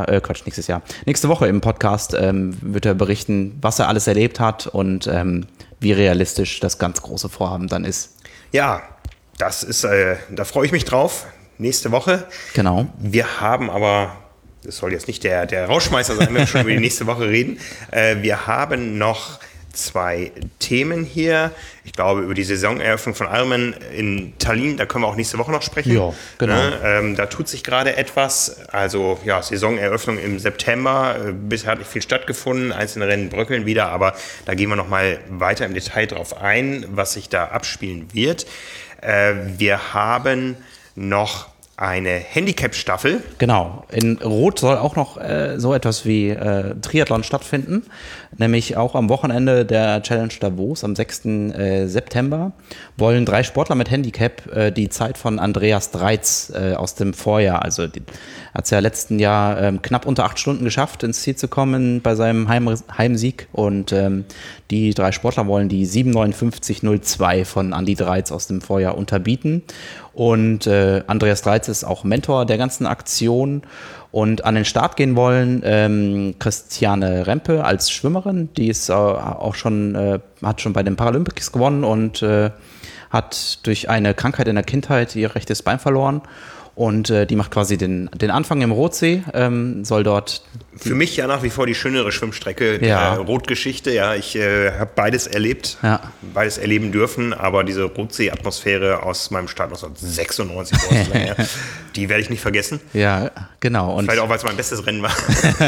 Speaker 2: Woche im Podcast wird er berichten, was er alles erlebt hat und wie realistisch das ganz große Vorhaben dann ist.
Speaker 1: Ja, das ist, da freue ich mich drauf. Nächste Woche.
Speaker 2: Genau.
Speaker 1: Wir haben aber, das soll jetzt nicht der Rauschmeißer sein, wenn wir schon über die nächste Woche reden. Wir haben noch 2 Themen hier. Ich glaube, über die Saisoneröffnung von Ironman in Tallinn, da können wir auch nächste Woche noch sprechen.
Speaker 2: Ja, genau.
Speaker 1: Da tut sich gerade etwas. Also ja, Saisoneröffnung im September. Bisher hat nicht viel stattgefunden. Einzelne Rennen bröckeln wieder, aber da gehen wir noch mal weiter im Detail drauf ein, was sich da abspielen wird. Wir haben noch eine Handicap-Staffel.
Speaker 2: Genau. In Rot soll auch noch so etwas wie Triathlon stattfinden. Nämlich auch am Wochenende der Challenge Davos am 6. September wollen 3 Sportler mit Handicap die Zeit von Andreas Dreitz aus dem Vorjahr, also hat es ja letzten Jahr knapp unter 8 Stunden geschafft, ins Ziel zu kommen bei seinem Heimsieg. Und die 3 Sportler wollen die 7:59:02 von Andi Dreitz aus dem Vorjahr unterbieten. Und Andreas Dreitz ist auch Mentor der ganzen Aktion. Und an den Start gehen wollen Christiane Rempe als Schwimmerin, die ist auch schon, hat schon bei den Paralympics gewonnen und hat durch eine Krankheit in der Kindheit ihr rechtes Bein verloren. Und die macht quasi den Anfang im Rotsee, soll dort...
Speaker 1: Für mich ja nach wie vor die schönere Schwimmstrecke,
Speaker 2: Ja.
Speaker 1: Rotgeschichte. Ja, ich habe beides erlebt,
Speaker 2: Ja.
Speaker 1: beides erleben dürfen, aber diese Rotsee-Atmosphäre aus meinem Start 1996, die werde ich nicht vergessen.
Speaker 2: Ja, genau. Und
Speaker 1: Vielleicht auch, weil es mein bestes Rennen war.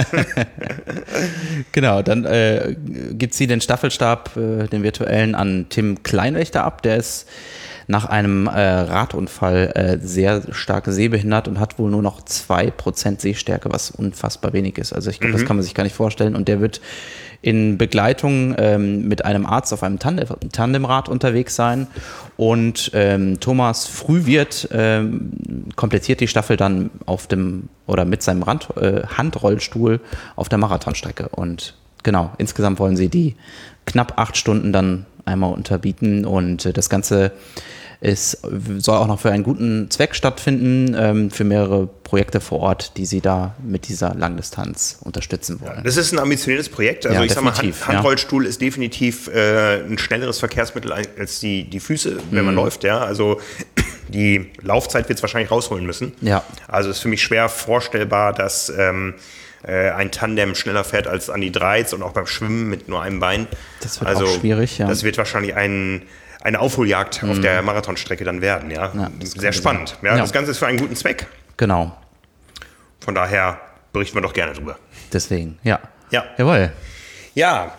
Speaker 2: genau, dann gibt sie den Staffelstab, den virtuellen, an Tim Kleinwächter ab. Der ist nach einem Radunfall sehr stark sehbehindert und hat wohl nur noch 2% Sehstärke, was unfassbar wenig ist. Also ich glaube, das kann man sich gar nicht vorstellen. Und der wird in Begleitung mit einem Arzt auf einem Tandemrad unterwegs sein. Und Thomas Frühwirt komplettiert die Staffel dann mit seinem Handrollstuhl auf der Marathonstrecke. Und genau, insgesamt wollen sie die knapp 8 Stunden dann einmal unterbieten. Und das Ganze soll auch noch für einen guten Zweck stattfinden, für mehrere Projekte vor Ort, die sie da mit dieser Langdistanz unterstützen wollen.
Speaker 1: Das ist ein ambitioniertes Projekt. Also
Speaker 2: Ja,
Speaker 1: ich sag mal,
Speaker 2: definitiv,
Speaker 1: Handrollstuhl ist definitiv ein schnelleres Verkehrsmittel als die Füße, wenn man läuft. Ja, also die Laufzeit wird es wahrscheinlich rausholen müssen.
Speaker 2: Ja.
Speaker 1: Also es ist für mich schwer vorstellbar, dass ein Tandem schneller fährt als Andi Dreitz und auch beim Schwimmen mit nur einem Bein.
Speaker 2: Das wird auch schwierig, ja.
Speaker 1: Das wird wahrscheinlich eine Aufholjagd auf der Marathonstrecke dann werden. Ja, sehr spannend. Ja,
Speaker 2: Ja.
Speaker 1: Das Ganze ist für einen guten Zweck.
Speaker 2: Genau,
Speaker 1: Von daher berichten wir doch gerne drüber.
Speaker 2: deswegen, ja.
Speaker 1: Ja.
Speaker 2: Jawohl.
Speaker 1: Ja,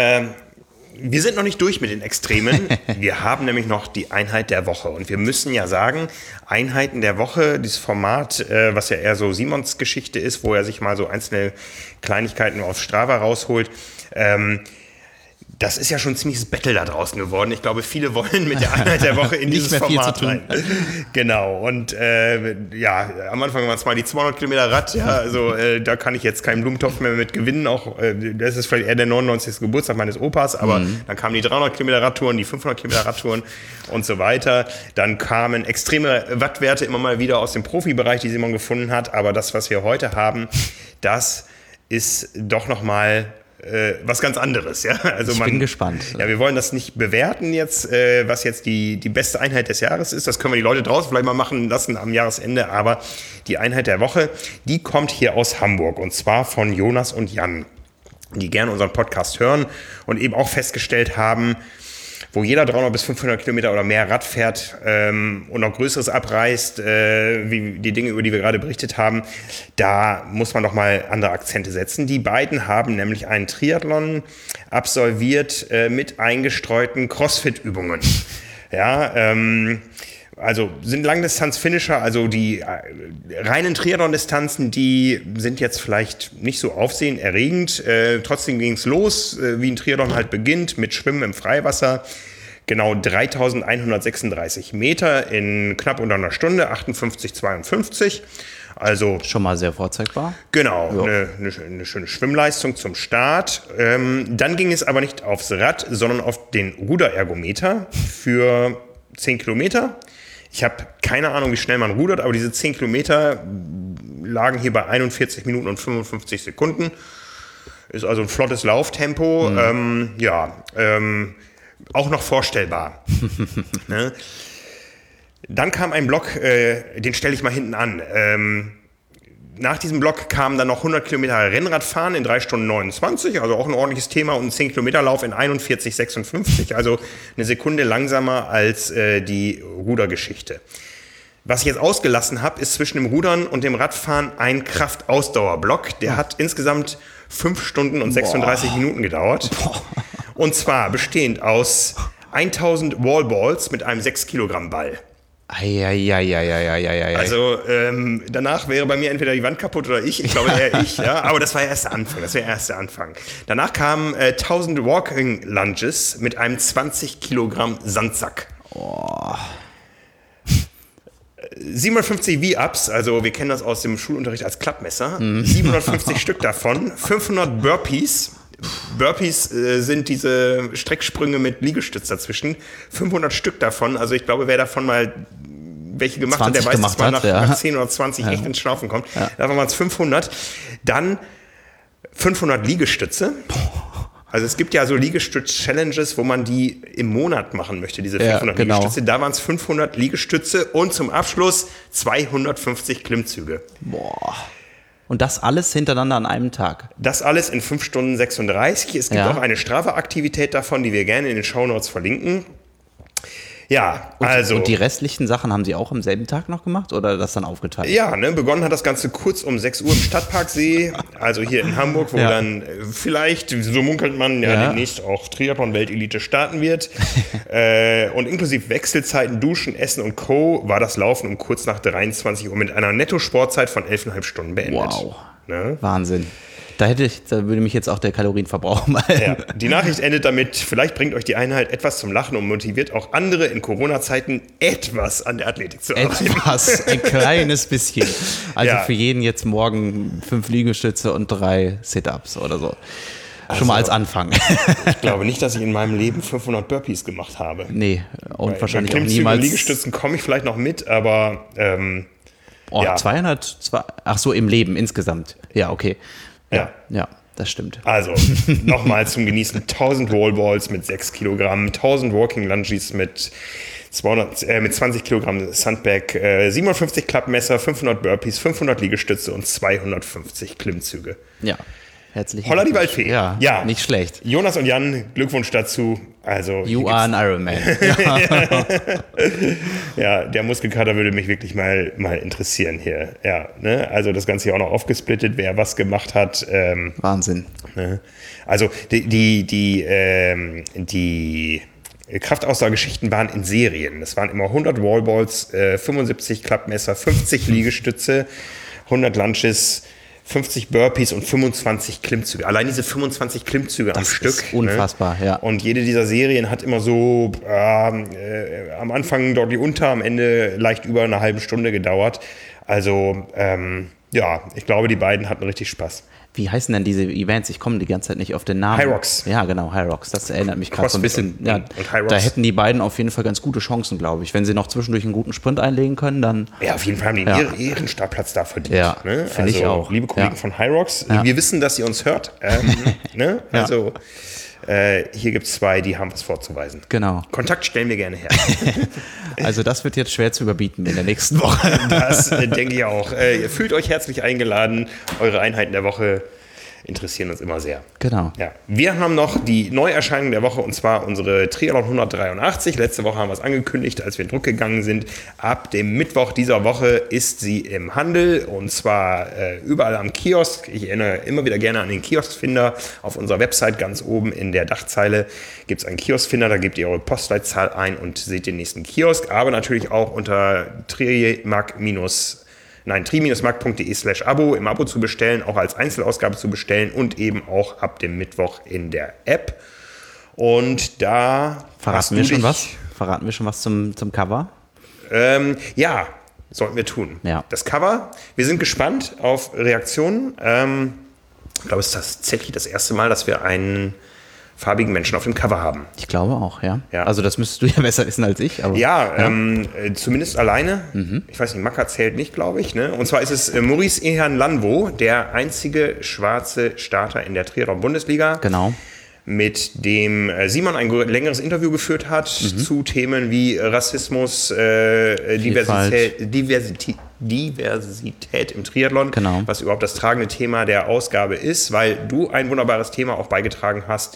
Speaker 1: wir sind noch nicht durch mit den Extremen. Wir haben nämlich noch die Einheit der Woche. Und wir müssen ja sagen, Einheiten der Woche, dieses Format, was ja eher so Simons Geschichte ist, wo er sich mal so einzelne Kleinigkeiten auf Strava rausholt, das ist ja schon ein ziemliches Battle da draußen geworden. Ich glaube, viele wollen mit der Einheit der Woche in
Speaker 2: Nicht
Speaker 1: dieses
Speaker 2: mehr viel
Speaker 1: Format
Speaker 2: zu tun.
Speaker 1: rein. Genau. Und ja, am Anfang waren es mal die 200 Kilometer Rad. Ja, also da kann ich jetzt keinen Blumentopf mehr mit gewinnen. Auch das ist vielleicht eher der 99. Geburtstag meines Opas. Aber dann kamen die 300 Kilometer Radtouren, die 500 Kilometer Radtouren und so weiter. Dann kamen extreme Wattwerte immer mal wieder aus dem Profibereich, die Simon gefunden hat. Aber das, was wir heute haben, das ist doch nochmal was ganz anderes, ja. Also
Speaker 2: Ich bin gespannt.
Speaker 1: Ja, wir wollen das nicht bewerten jetzt, was jetzt die beste Einheit des Jahres ist. Das können wir die Leute draußen vielleicht mal machen lassen am Jahresende. Aber die Einheit der Woche, die kommt hier aus Hamburg. Und zwar von Jonas und Jan, die gerne unseren Podcast hören und eben auch festgestellt haben, wo jeder 300 bis 500 Kilometer oder mehr Rad fährt und noch Größeres abreißt, wie die Dinge, über die wir gerade berichtet haben, da muss man doch mal andere Akzente setzen. Die beiden haben nämlich einen Triathlon absolviert mit eingestreuten Crossfit-Übungen. Ja, also sind Langdistanz-Finisher, also die reinen Triathlon-Distanzen, die sind jetzt vielleicht nicht so aufsehenerregend. Trotzdem ging es los, wie ein Triathlon halt beginnt, mit Schwimmen im Freiwasser. Genau 3.136 Meter in knapp unter einer Stunde, 58,52. Also
Speaker 2: schon mal sehr vorzeigbar.
Speaker 1: Genau, eine schöne Schwimmleistung zum Start. Dann ging es aber nicht aufs Rad, sondern auf den Ruderergometer für 10 Kilometer. Ich habe keine Ahnung, wie schnell man rudert, aber diese 10 Kilometer lagen hier bei 41 Minuten und 55 Sekunden. Ist also ein flottes Lauftempo. Auch noch vorstellbar. Ne? Dann kam ein Block, den stelle ich mal hinten an. Nach diesem Block kamen dann noch 100 Kilometer Rennradfahren in 3 Stunden 29, also auch ein ordentliches Thema, und ein 10-Kilometer-Lauf in 41,56, also eine Sekunde langsamer als die Rudergeschichte. Was ich jetzt ausgelassen habe, ist zwischen dem Rudern und dem Radfahren ein Kraft-Ausdauer-Block. Der hat insgesamt 5 Stunden und 36 Minuten gedauert. Und zwar bestehend aus 1000 Wallballs mit einem 6 Kilogramm Ball. Also danach wäre bei mir entweder die Wand kaputt oder ich glaube eher ich, ja. Aber das war der erste Anfang. Danach kamen 1000 Walking Lunges mit einem 20 Kilogramm Sandsack. 750 V-Ups, also wir kennen das aus dem Schulunterricht als Klappmesser, 750 Stück davon, 500 Burpees. Burpees sind diese Strecksprünge mit Liegestütz dazwischen. 500 Stück davon, also ich glaube, wer davon mal welche gemacht hat, der weiß, dass man nach 10 oder 20 echt ins Schnaufen kommt. Ja. Davon waren es 500. Dann 500 Liegestütze. Also es gibt ja so Liegestütz-Challenges, wo man die im Monat machen möchte, diese 500 Liegestütze. Da waren es 500 Liegestütze und zum Abschluss 250 Klimmzüge.
Speaker 2: Boah. Und das alles hintereinander an einem Tag?
Speaker 1: Das alles in 5 Stunden 36. Es gibt auch eine Strava-Aktivität davon, die wir gerne in den Shownotes verlinken. Ja,
Speaker 2: Und die restlichen Sachen haben Sie auch am selben Tag noch gemacht oder das dann aufgeteilt?
Speaker 1: Ja, begonnen hat das Ganze kurz um 6 Uhr im Stadtparksee, also hier in Hamburg, wo dann vielleicht, so munkelt man, demnächst auch Triathlon-Weltelite starten wird. Und inklusive Wechselzeiten, Duschen, Essen und Co. war das Laufen um kurz nach 23 Uhr mit einer Netto-Sportzeit von 11,5 Stunden beendet.
Speaker 2: Wow, Wahnsinn. Da würde mich jetzt auch der Kalorienverbrauch mal...
Speaker 1: Ja, die Nachricht endet damit, vielleicht bringt euch die Einheit etwas zum Lachen und motiviert auch andere in Corona-Zeiten etwas an der Athletik zu arbeiten.
Speaker 2: Etwas, ein kleines bisschen. Also für jeden jetzt morgen 5 Liegestütze und 3 Sit-Ups oder so. Schon mal als Anfang.
Speaker 1: Ich glaube nicht, dass ich in meinem Leben 500 Burpees gemacht habe.
Speaker 2: Nee, und wahrscheinlich auch
Speaker 1: Klimmzüge
Speaker 2: niemals...
Speaker 1: und Liegestützen komme ich vielleicht noch mit, aber...
Speaker 2: 200, ach so, im Leben insgesamt. Ja, okay. Ja, das stimmt.
Speaker 1: Also, nochmal zum Genießen. 1000 Wallballs mit 6 Kilogramm, 1000 Walking Lunges mit 20 Kilogramm Sandbag, 57 Klappmesser, 500 Burpees, 500 Liegestütze und 250 Klimmzüge.
Speaker 2: Ja, herzlichen
Speaker 1: Holla die Waldfee.
Speaker 2: Ja, nicht schlecht.
Speaker 1: Jonas und Jan, Glückwunsch dazu. Also,
Speaker 2: you are an Ironman.
Speaker 1: Ja, der Muskelkater würde mich wirklich mal interessieren hier. Ja, also das Ganze hier auch noch aufgesplittet, wer was gemacht hat.
Speaker 2: Wahnsinn.
Speaker 1: Also die Kraftausdauergeschichten waren in Serien. Es waren immer 100 Wallballs, 75 Klappmesser, 50 Liegestütze, 100 Lunges, 50 Burpees und 25 Klimmzüge. Allein diese 25 Klimmzüge am Stück.
Speaker 2: Das ist unfassbar, ja.
Speaker 1: Und jede dieser Serien hat immer so am Anfang deutlich unter, am Ende leicht über eine halbe Stunde gedauert. Also, ich glaube, die beiden hatten richtig Spaß.
Speaker 2: Wie heißen denn diese Events? Ich komme die ganze Zeit nicht auf den Namen.
Speaker 1: Hyrox.
Speaker 2: Ja, genau, Hyrox. Das erinnert mich gerade so ein bisschen.
Speaker 1: Und Hyrox.
Speaker 2: Da hätten die beiden auf jeden Fall ganz gute Chancen, glaube ich. Wenn sie noch zwischendurch einen guten Sprint einlegen können, dann...
Speaker 1: Ja, auf jeden Fall haben die einen Ehrenstartplatz da verdient.
Speaker 2: Ja, finde ich auch.
Speaker 1: Liebe Kollegen von Hyrox, wir wissen, dass ihr uns hört. Also... hier gibt es 2, die haben was vorzuweisen.
Speaker 2: Genau.
Speaker 1: Kontakt stellen wir gerne her.
Speaker 2: Also das wird jetzt schwer zu überbieten in der nächsten Woche.
Speaker 1: Das denke ich auch. Ihr fühlt euch herzlich eingeladen, eure Einheiten der Woche interessieren uns immer sehr.
Speaker 2: Genau.
Speaker 1: Ja. Wir haben noch die Neuerscheinung der Woche und zwar unsere Triathlon 183. Letzte Woche haben wir es angekündigt, als wir in Druck gegangen sind. Ab dem Mittwoch dieser Woche ist sie im Handel und zwar überall am Kiosk. Ich erinnere immer wieder gerne an den Kioskfinder. Auf unserer Website ganz oben in der Dachzeile gibt es einen Kioskfinder. Da gebt ihr eure Postleitzahl ein und seht den nächsten Kiosk. Aber natürlich auch unter tri-mark.de/abo im Abo zu bestellen, auch als Einzelausgabe zu bestellen und eben auch ab dem Mittwoch in der App. Und da
Speaker 2: Verraten wir schon was zum Cover?
Speaker 1: Ja, sollten wir tun.
Speaker 2: Ja.
Speaker 1: Das Cover, wir sind gespannt auf Reaktionen. Ich glaube, es ist tatsächlich das erste Mal, dass wir einen farbigen Menschen auf dem Cover haben.
Speaker 2: Ich glaube auch, ja.
Speaker 1: Ja.
Speaker 2: Also das müsstest du ja besser wissen als ich. Aber,
Speaker 1: Zumindest alleine. Ich weiß nicht, Maka zählt nicht, glaube ich. Ne? Und zwar ist es Maurice Ehan Lanvo, der einzige schwarze Starter in der Triathlon-Bundesliga.
Speaker 2: Genau.
Speaker 1: Mit dem Simon ein längeres Interview geführt hat zu Themen wie Rassismus, Diversität im Triathlon,
Speaker 2: genau.
Speaker 1: Was überhaupt das tragende Thema der Ausgabe ist, weil du ein wunderbares Thema auch beigetragen hast.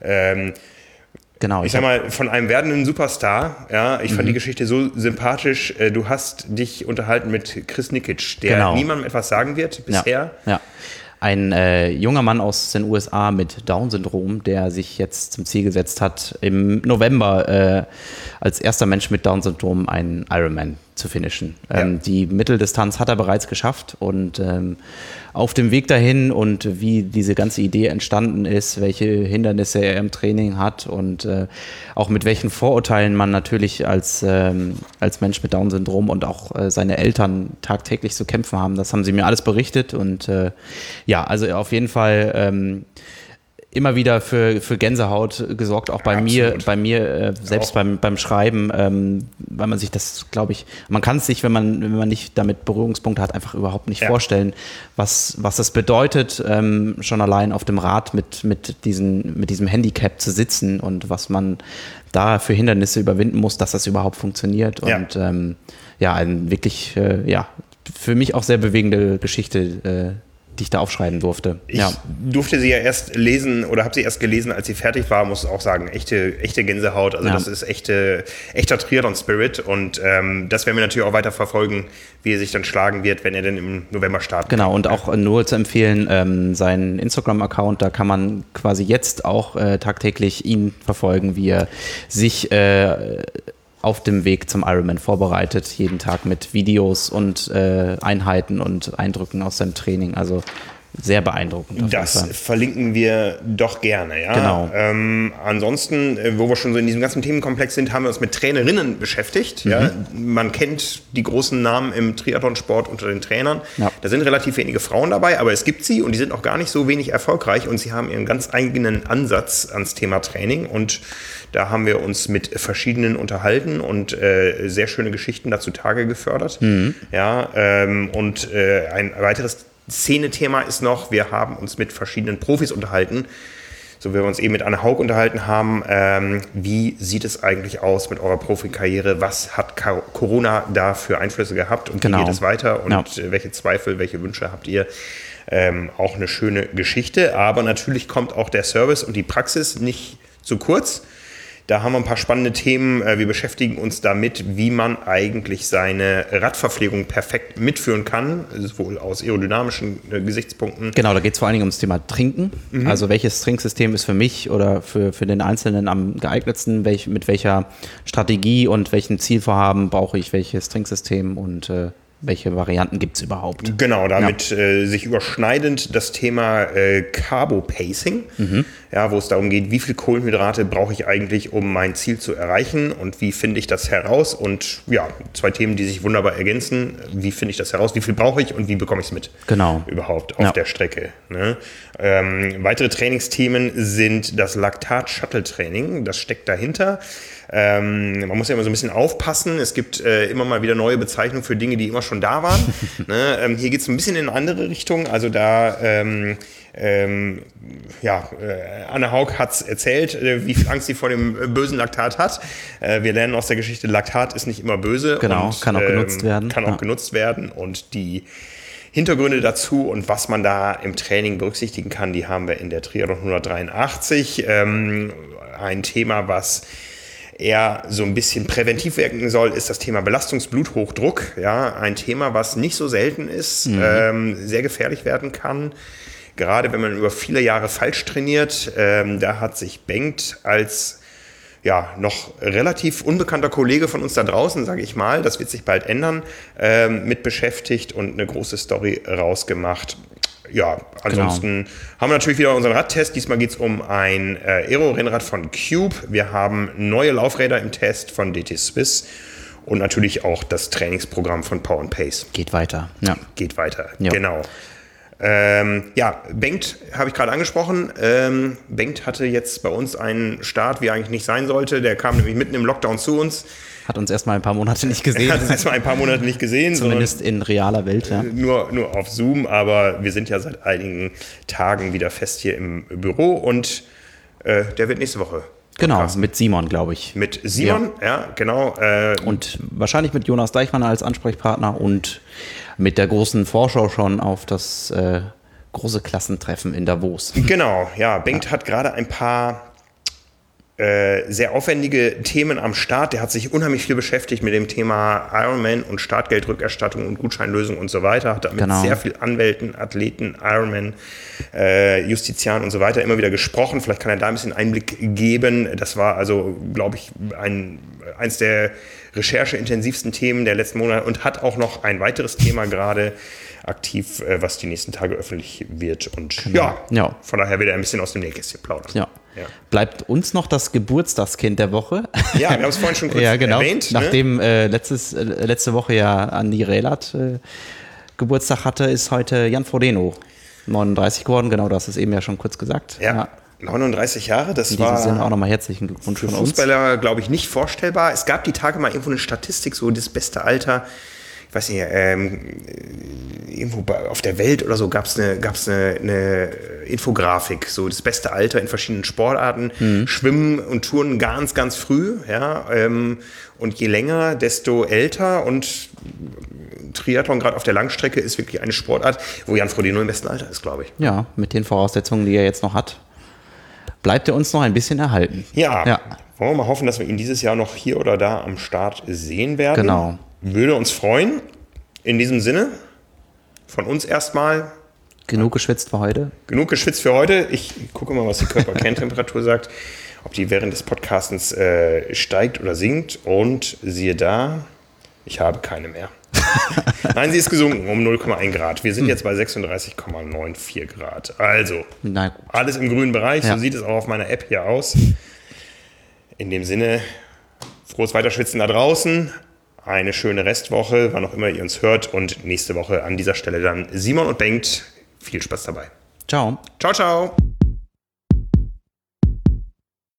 Speaker 2: Genau.
Speaker 1: Ich sag mal, von einem werdenden Superstar, ja, ich fand die Geschichte so sympathisch. Du hast dich unterhalten mit Chris Nikic, der niemandem etwas sagen wird bisher.
Speaker 2: Ja. Ein junger Mann aus den USA mit Down-Syndrom, der sich jetzt zum Ziel gesetzt hat, im November als erster Mensch mit Down-Syndrom einen Ironman zu finishen. Die Mitteldistanz hat er bereits geschafft und auf dem Weg dahin und wie diese ganze Idee entstanden ist, welche Hindernisse er im Training hat und auch mit welchen Vorurteilen man natürlich als Mensch mit Down-Syndrom und auch seine Eltern tagtäglich zu kämpfen haben, das haben sie mir alles berichtet und also auf jeden Fall immer wieder für Gänsehaut gesorgt, auch bei mir selbst beim Schreiben, weil man sich das, glaube ich, man kann es sich, wenn man nicht damit Berührungspunkte hat, einfach überhaupt nicht vorstellen, was das bedeutet, schon allein auf dem Rad mit diesem Handicap zu sitzen und was man da für Hindernisse überwinden muss, dass das überhaupt funktioniert und ein wirklich, für mich auch sehr bewegende Geschichte, die ich da aufschreiben durfte.
Speaker 1: Ich durfte sie ja erst lesen oder habe sie erst gelesen, als sie fertig war, muss auch sagen, echte Gänsehaut. Also das ist echter Triathlon-Spirit und das werden wir natürlich auch weiter verfolgen, wie er sich dann schlagen wird, wenn er denn im November startet.
Speaker 2: Genau, und auch nur zu empfehlen, seinen Instagram-Account, da kann man quasi jetzt auch tagtäglich ihn verfolgen, wie er sich auf dem Weg zum Ironman vorbereitet, jeden Tag mit Videos und Einheiten und Eindrücken aus seinem Training. Also sehr beeindruckend.
Speaker 1: Das verlinken wir doch gerne, ja.
Speaker 2: Genau.
Speaker 1: Ansonsten, wo wir schon so in diesem ganzen Themenkomplex sind, haben wir uns mit Trainerinnen beschäftigt. Ja. Man kennt die großen Namen im Triathlonsport unter den Trainern. Ja. Da sind relativ wenige Frauen dabei, aber es gibt sie und die sind auch gar nicht so wenig erfolgreich und sie haben ihren ganz eigenen Ansatz ans Thema Training und da haben wir uns mit verschiedenen unterhalten und sehr schöne Geschichten dazu Tage gefördert. Ja, und ein weiteres Szene-Thema ist noch, wir haben uns mit verschiedenen Profis unterhalten, so wie wir uns eben mit Anne Haug unterhalten haben. Wie sieht es eigentlich aus mit eurer Profikarriere? Was hat Corona da für Einflüsse gehabt und wie geht es weiter? Und welche Zweifel, welche Wünsche habt ihr? Auch eine schöne Geschichte, aber natürlich kommt auch der Service und die Praxis nicht zu kurz. Da haben wir ein paar spannende Themen. Wir beschäftigen uns damit, wie man eigentlich seine Radverpflegung perfekt mitführen kann, sowohl aus aerodynamischen Gesichtspunkten.
Speaker 2: Genau, da geht es vor allen Dingen ums Thema Trinken. Also welches Trinksystem ist für mich oder für den Einzelnen am geeignetsten? Mit welcher Strategie und welchem Zielvorhaben brauche ich welches Trinksystem und welche Varianten gibt es überhaupt?
Speaker 1: Genau, damit sich überschneidend das Thema Carbo-Pacing, wo es darum geht, wie viel Kohlenhydrate brauche ich eigentlich, um mein Ziel zu erreichen und wie finde ich das heraus? Und ja, zwei Themen, die sich wunderbar ergänzen. Wie finde ich das heraus? Wie viel brauche ich und wie bekomme ich es mit?
Speaker 2: Genau.
Speaker 1: Überhaupt auf der Strecke. Ne? Weitere Trainingsthemen sind das Laktat-Shuttle-Training. Das steckt dahinter. Man muss ja immer so ein bisschen aufpassen. Es gibt immer mal wieder neue Bezeichnungen für Dinge, die immer schon da waren. Ne? Hier geht es ein bisschen in eine andere Richtung. Also da, Anne Haug hat es erzählt, wie viel Angst sie vor dem bösen Laktat hat. Wir lernen aus der Geschichte, Laktat ist nicht immer böse.
Speaker 2: Genau,
Speaker 1: und,
Speaker 2: kann auch genutzt werden.
Speaker 1: Kann auch genutzt werden. Und die Hintergründe dazu und was man da im Training berücksichtigen kann, die haben wir in der Triathlon 183. Ein Thema, was eher so ein bisschen präventiv wirken soll, ist das Thema Belastungsbluthochdruck. Ja, ein Thema, was nicht so selten ist, sehr gefährlich werden kann. Gerade wenn man über viele Jahre falsch trainiert. Da hat sich Bengt als noch relativ unbekannter Kollege von uns da draußen, sage ich mal, das wird sich bald ändern, mit beschäftigt und eine große Story rausgemacht. Ja, ansonsten haben wir natürlich wieder unseren Radtest. Diesmal geht es um ein Aero-Rennrad von Cube. Wir haben neue Laufräder im Test von DT Swiss und natürlich auch das Trainingsprogramm von Power & Pace.
Speaker 2: Geht weiter. Ja.
Speaker 1: Geht weiter,
Speaker 2: ja.
Speaker 1: Genau. Bengt habe ich gerade angesprochen. Bengt hatte jetzt bei uns einen Start, wie er eigentlich nicht sein sollte. Der kam nämlich mitten im Lockdown zu uns.
Speaker 2: Hat uns erstmal ein paar Monate nicht gesehen.
Speaker 1: Hat uns erstmal ein paar Monate nicht gesehen.
Speaker 2: Zumindest in realer Welt, ja.
Speaker 1: Nur auf Zoom, aber wir sind ja seit einigen Tagen wieder fest hier im Büro und der wird nächste Woche.
Speaker 2: Genau,
Speaker 1: Podcasten.
Speaker 2: mit Simon, glaube ich.
Speaker 1: Mit Simon, ja genau.
Speaker 2: Und wahrscheinlich mit Jonas Deichmann als Ansprechpartner und mit der großen Vorschau schon auf das große Klassentreffen in Davos.
Speaker 1: Genau, ja. Bengt hat gerade ein paar sehr aufwendige Themen am Start. Der hat sich unheimlich viel beschäftigt mit dem Thema Ironman und Startgeldrückerstattung und Gutscheinlösung und so weiter. Hat da mit sehr vielen Anwälten, Athleten, Ironman, Justizianen und so weiter immer wieder gesprochen. Vielleicht kann er da ein bisschen Einblick geben. Das war also, glaube ich, eins der rechercheintensivsten Themen der letzten Monate und hat auch noch ein weiteres Thema gerade aktiv, was die nächsten Tage öffentlich wird. Und von daher wird er ein bisschen aus dem Nähkästchen plaudern.
Speaker 2: Ja. Ja. Bleibt uns noch das Geburtstagskind der Woche.
Speaker 1: Ja, wir haben es vorhin schon kurz erwähnt.
Speaker 2: Nachdem letzte Woche ja Andi Rehlert Geburtstag hatte, ist heute Jan Frodeno 39 geworden. Genau, das ist eben ja schon kurz gesagt.
Speaker 1: Ja. 39 Jahre, das war
Speaker 2: in diesem Sinne auch nochmal herzlichen Glückwunsch
Speaker 1: für
Speaker 2: von uns.
Speaker 1: Fußballer, glaube ich, nicht vorstellbar. Es gab die Tage mal irgendwo eine Statistik, so das beste Alter. Ich weiß nicht, irgendwo auf der Welt oder so gab es eine Infografik, so das beste Alter in verschiedenen Sportarten. Schwimmen und Touren ganz, ganz früh, ja. Und je länger, desto älter. Und Triathlon gerade auf der Langstrecke ist wirklich eine Sportart, wo Jan Frodeno im besten Alter ist, glaube ich.
Speaker 2: Ja, mit den Voraussetzungen, die er jetzt noch hat, bleibt er uns noch ein bisschen erhalten.
Speaker 1: Ja. Wollen wir mal hoffen, dass wir ihn dieses Jahr noch hier oder da am Start sehen werden.
Speaker 2: Genau.
Speaker 1: Würde uns freuen. In diesem Sinne, von uns erstmal.
Speaker 2: Genug geschwitzt für heute.
Speaker 1: Genug geschwitzt für heute. Ich gucke mal, was die Körperkerntemperatur sagt. Ob die während des Podcastens steigt oder sinkt. Und siehe da, ich habe keine mehr. Nein, sie ist gesunken um 0,1 Grad. Wir sind jetzt bei 36,94 Grad. Also, alles im grünen Bereich. So sieht es auch auf meiner App hier aus. In dem Sinne, frohes Weiterschwitzen da draußen. Eine schöne Restwoche, wann auch immer ihr uns hört. Und nächste Woche an dieser Stelle dann Simon und Bengt. Viel Spaß dabei.
Speaker 2: Ciao.
Speaker 1: Ciao, ciao.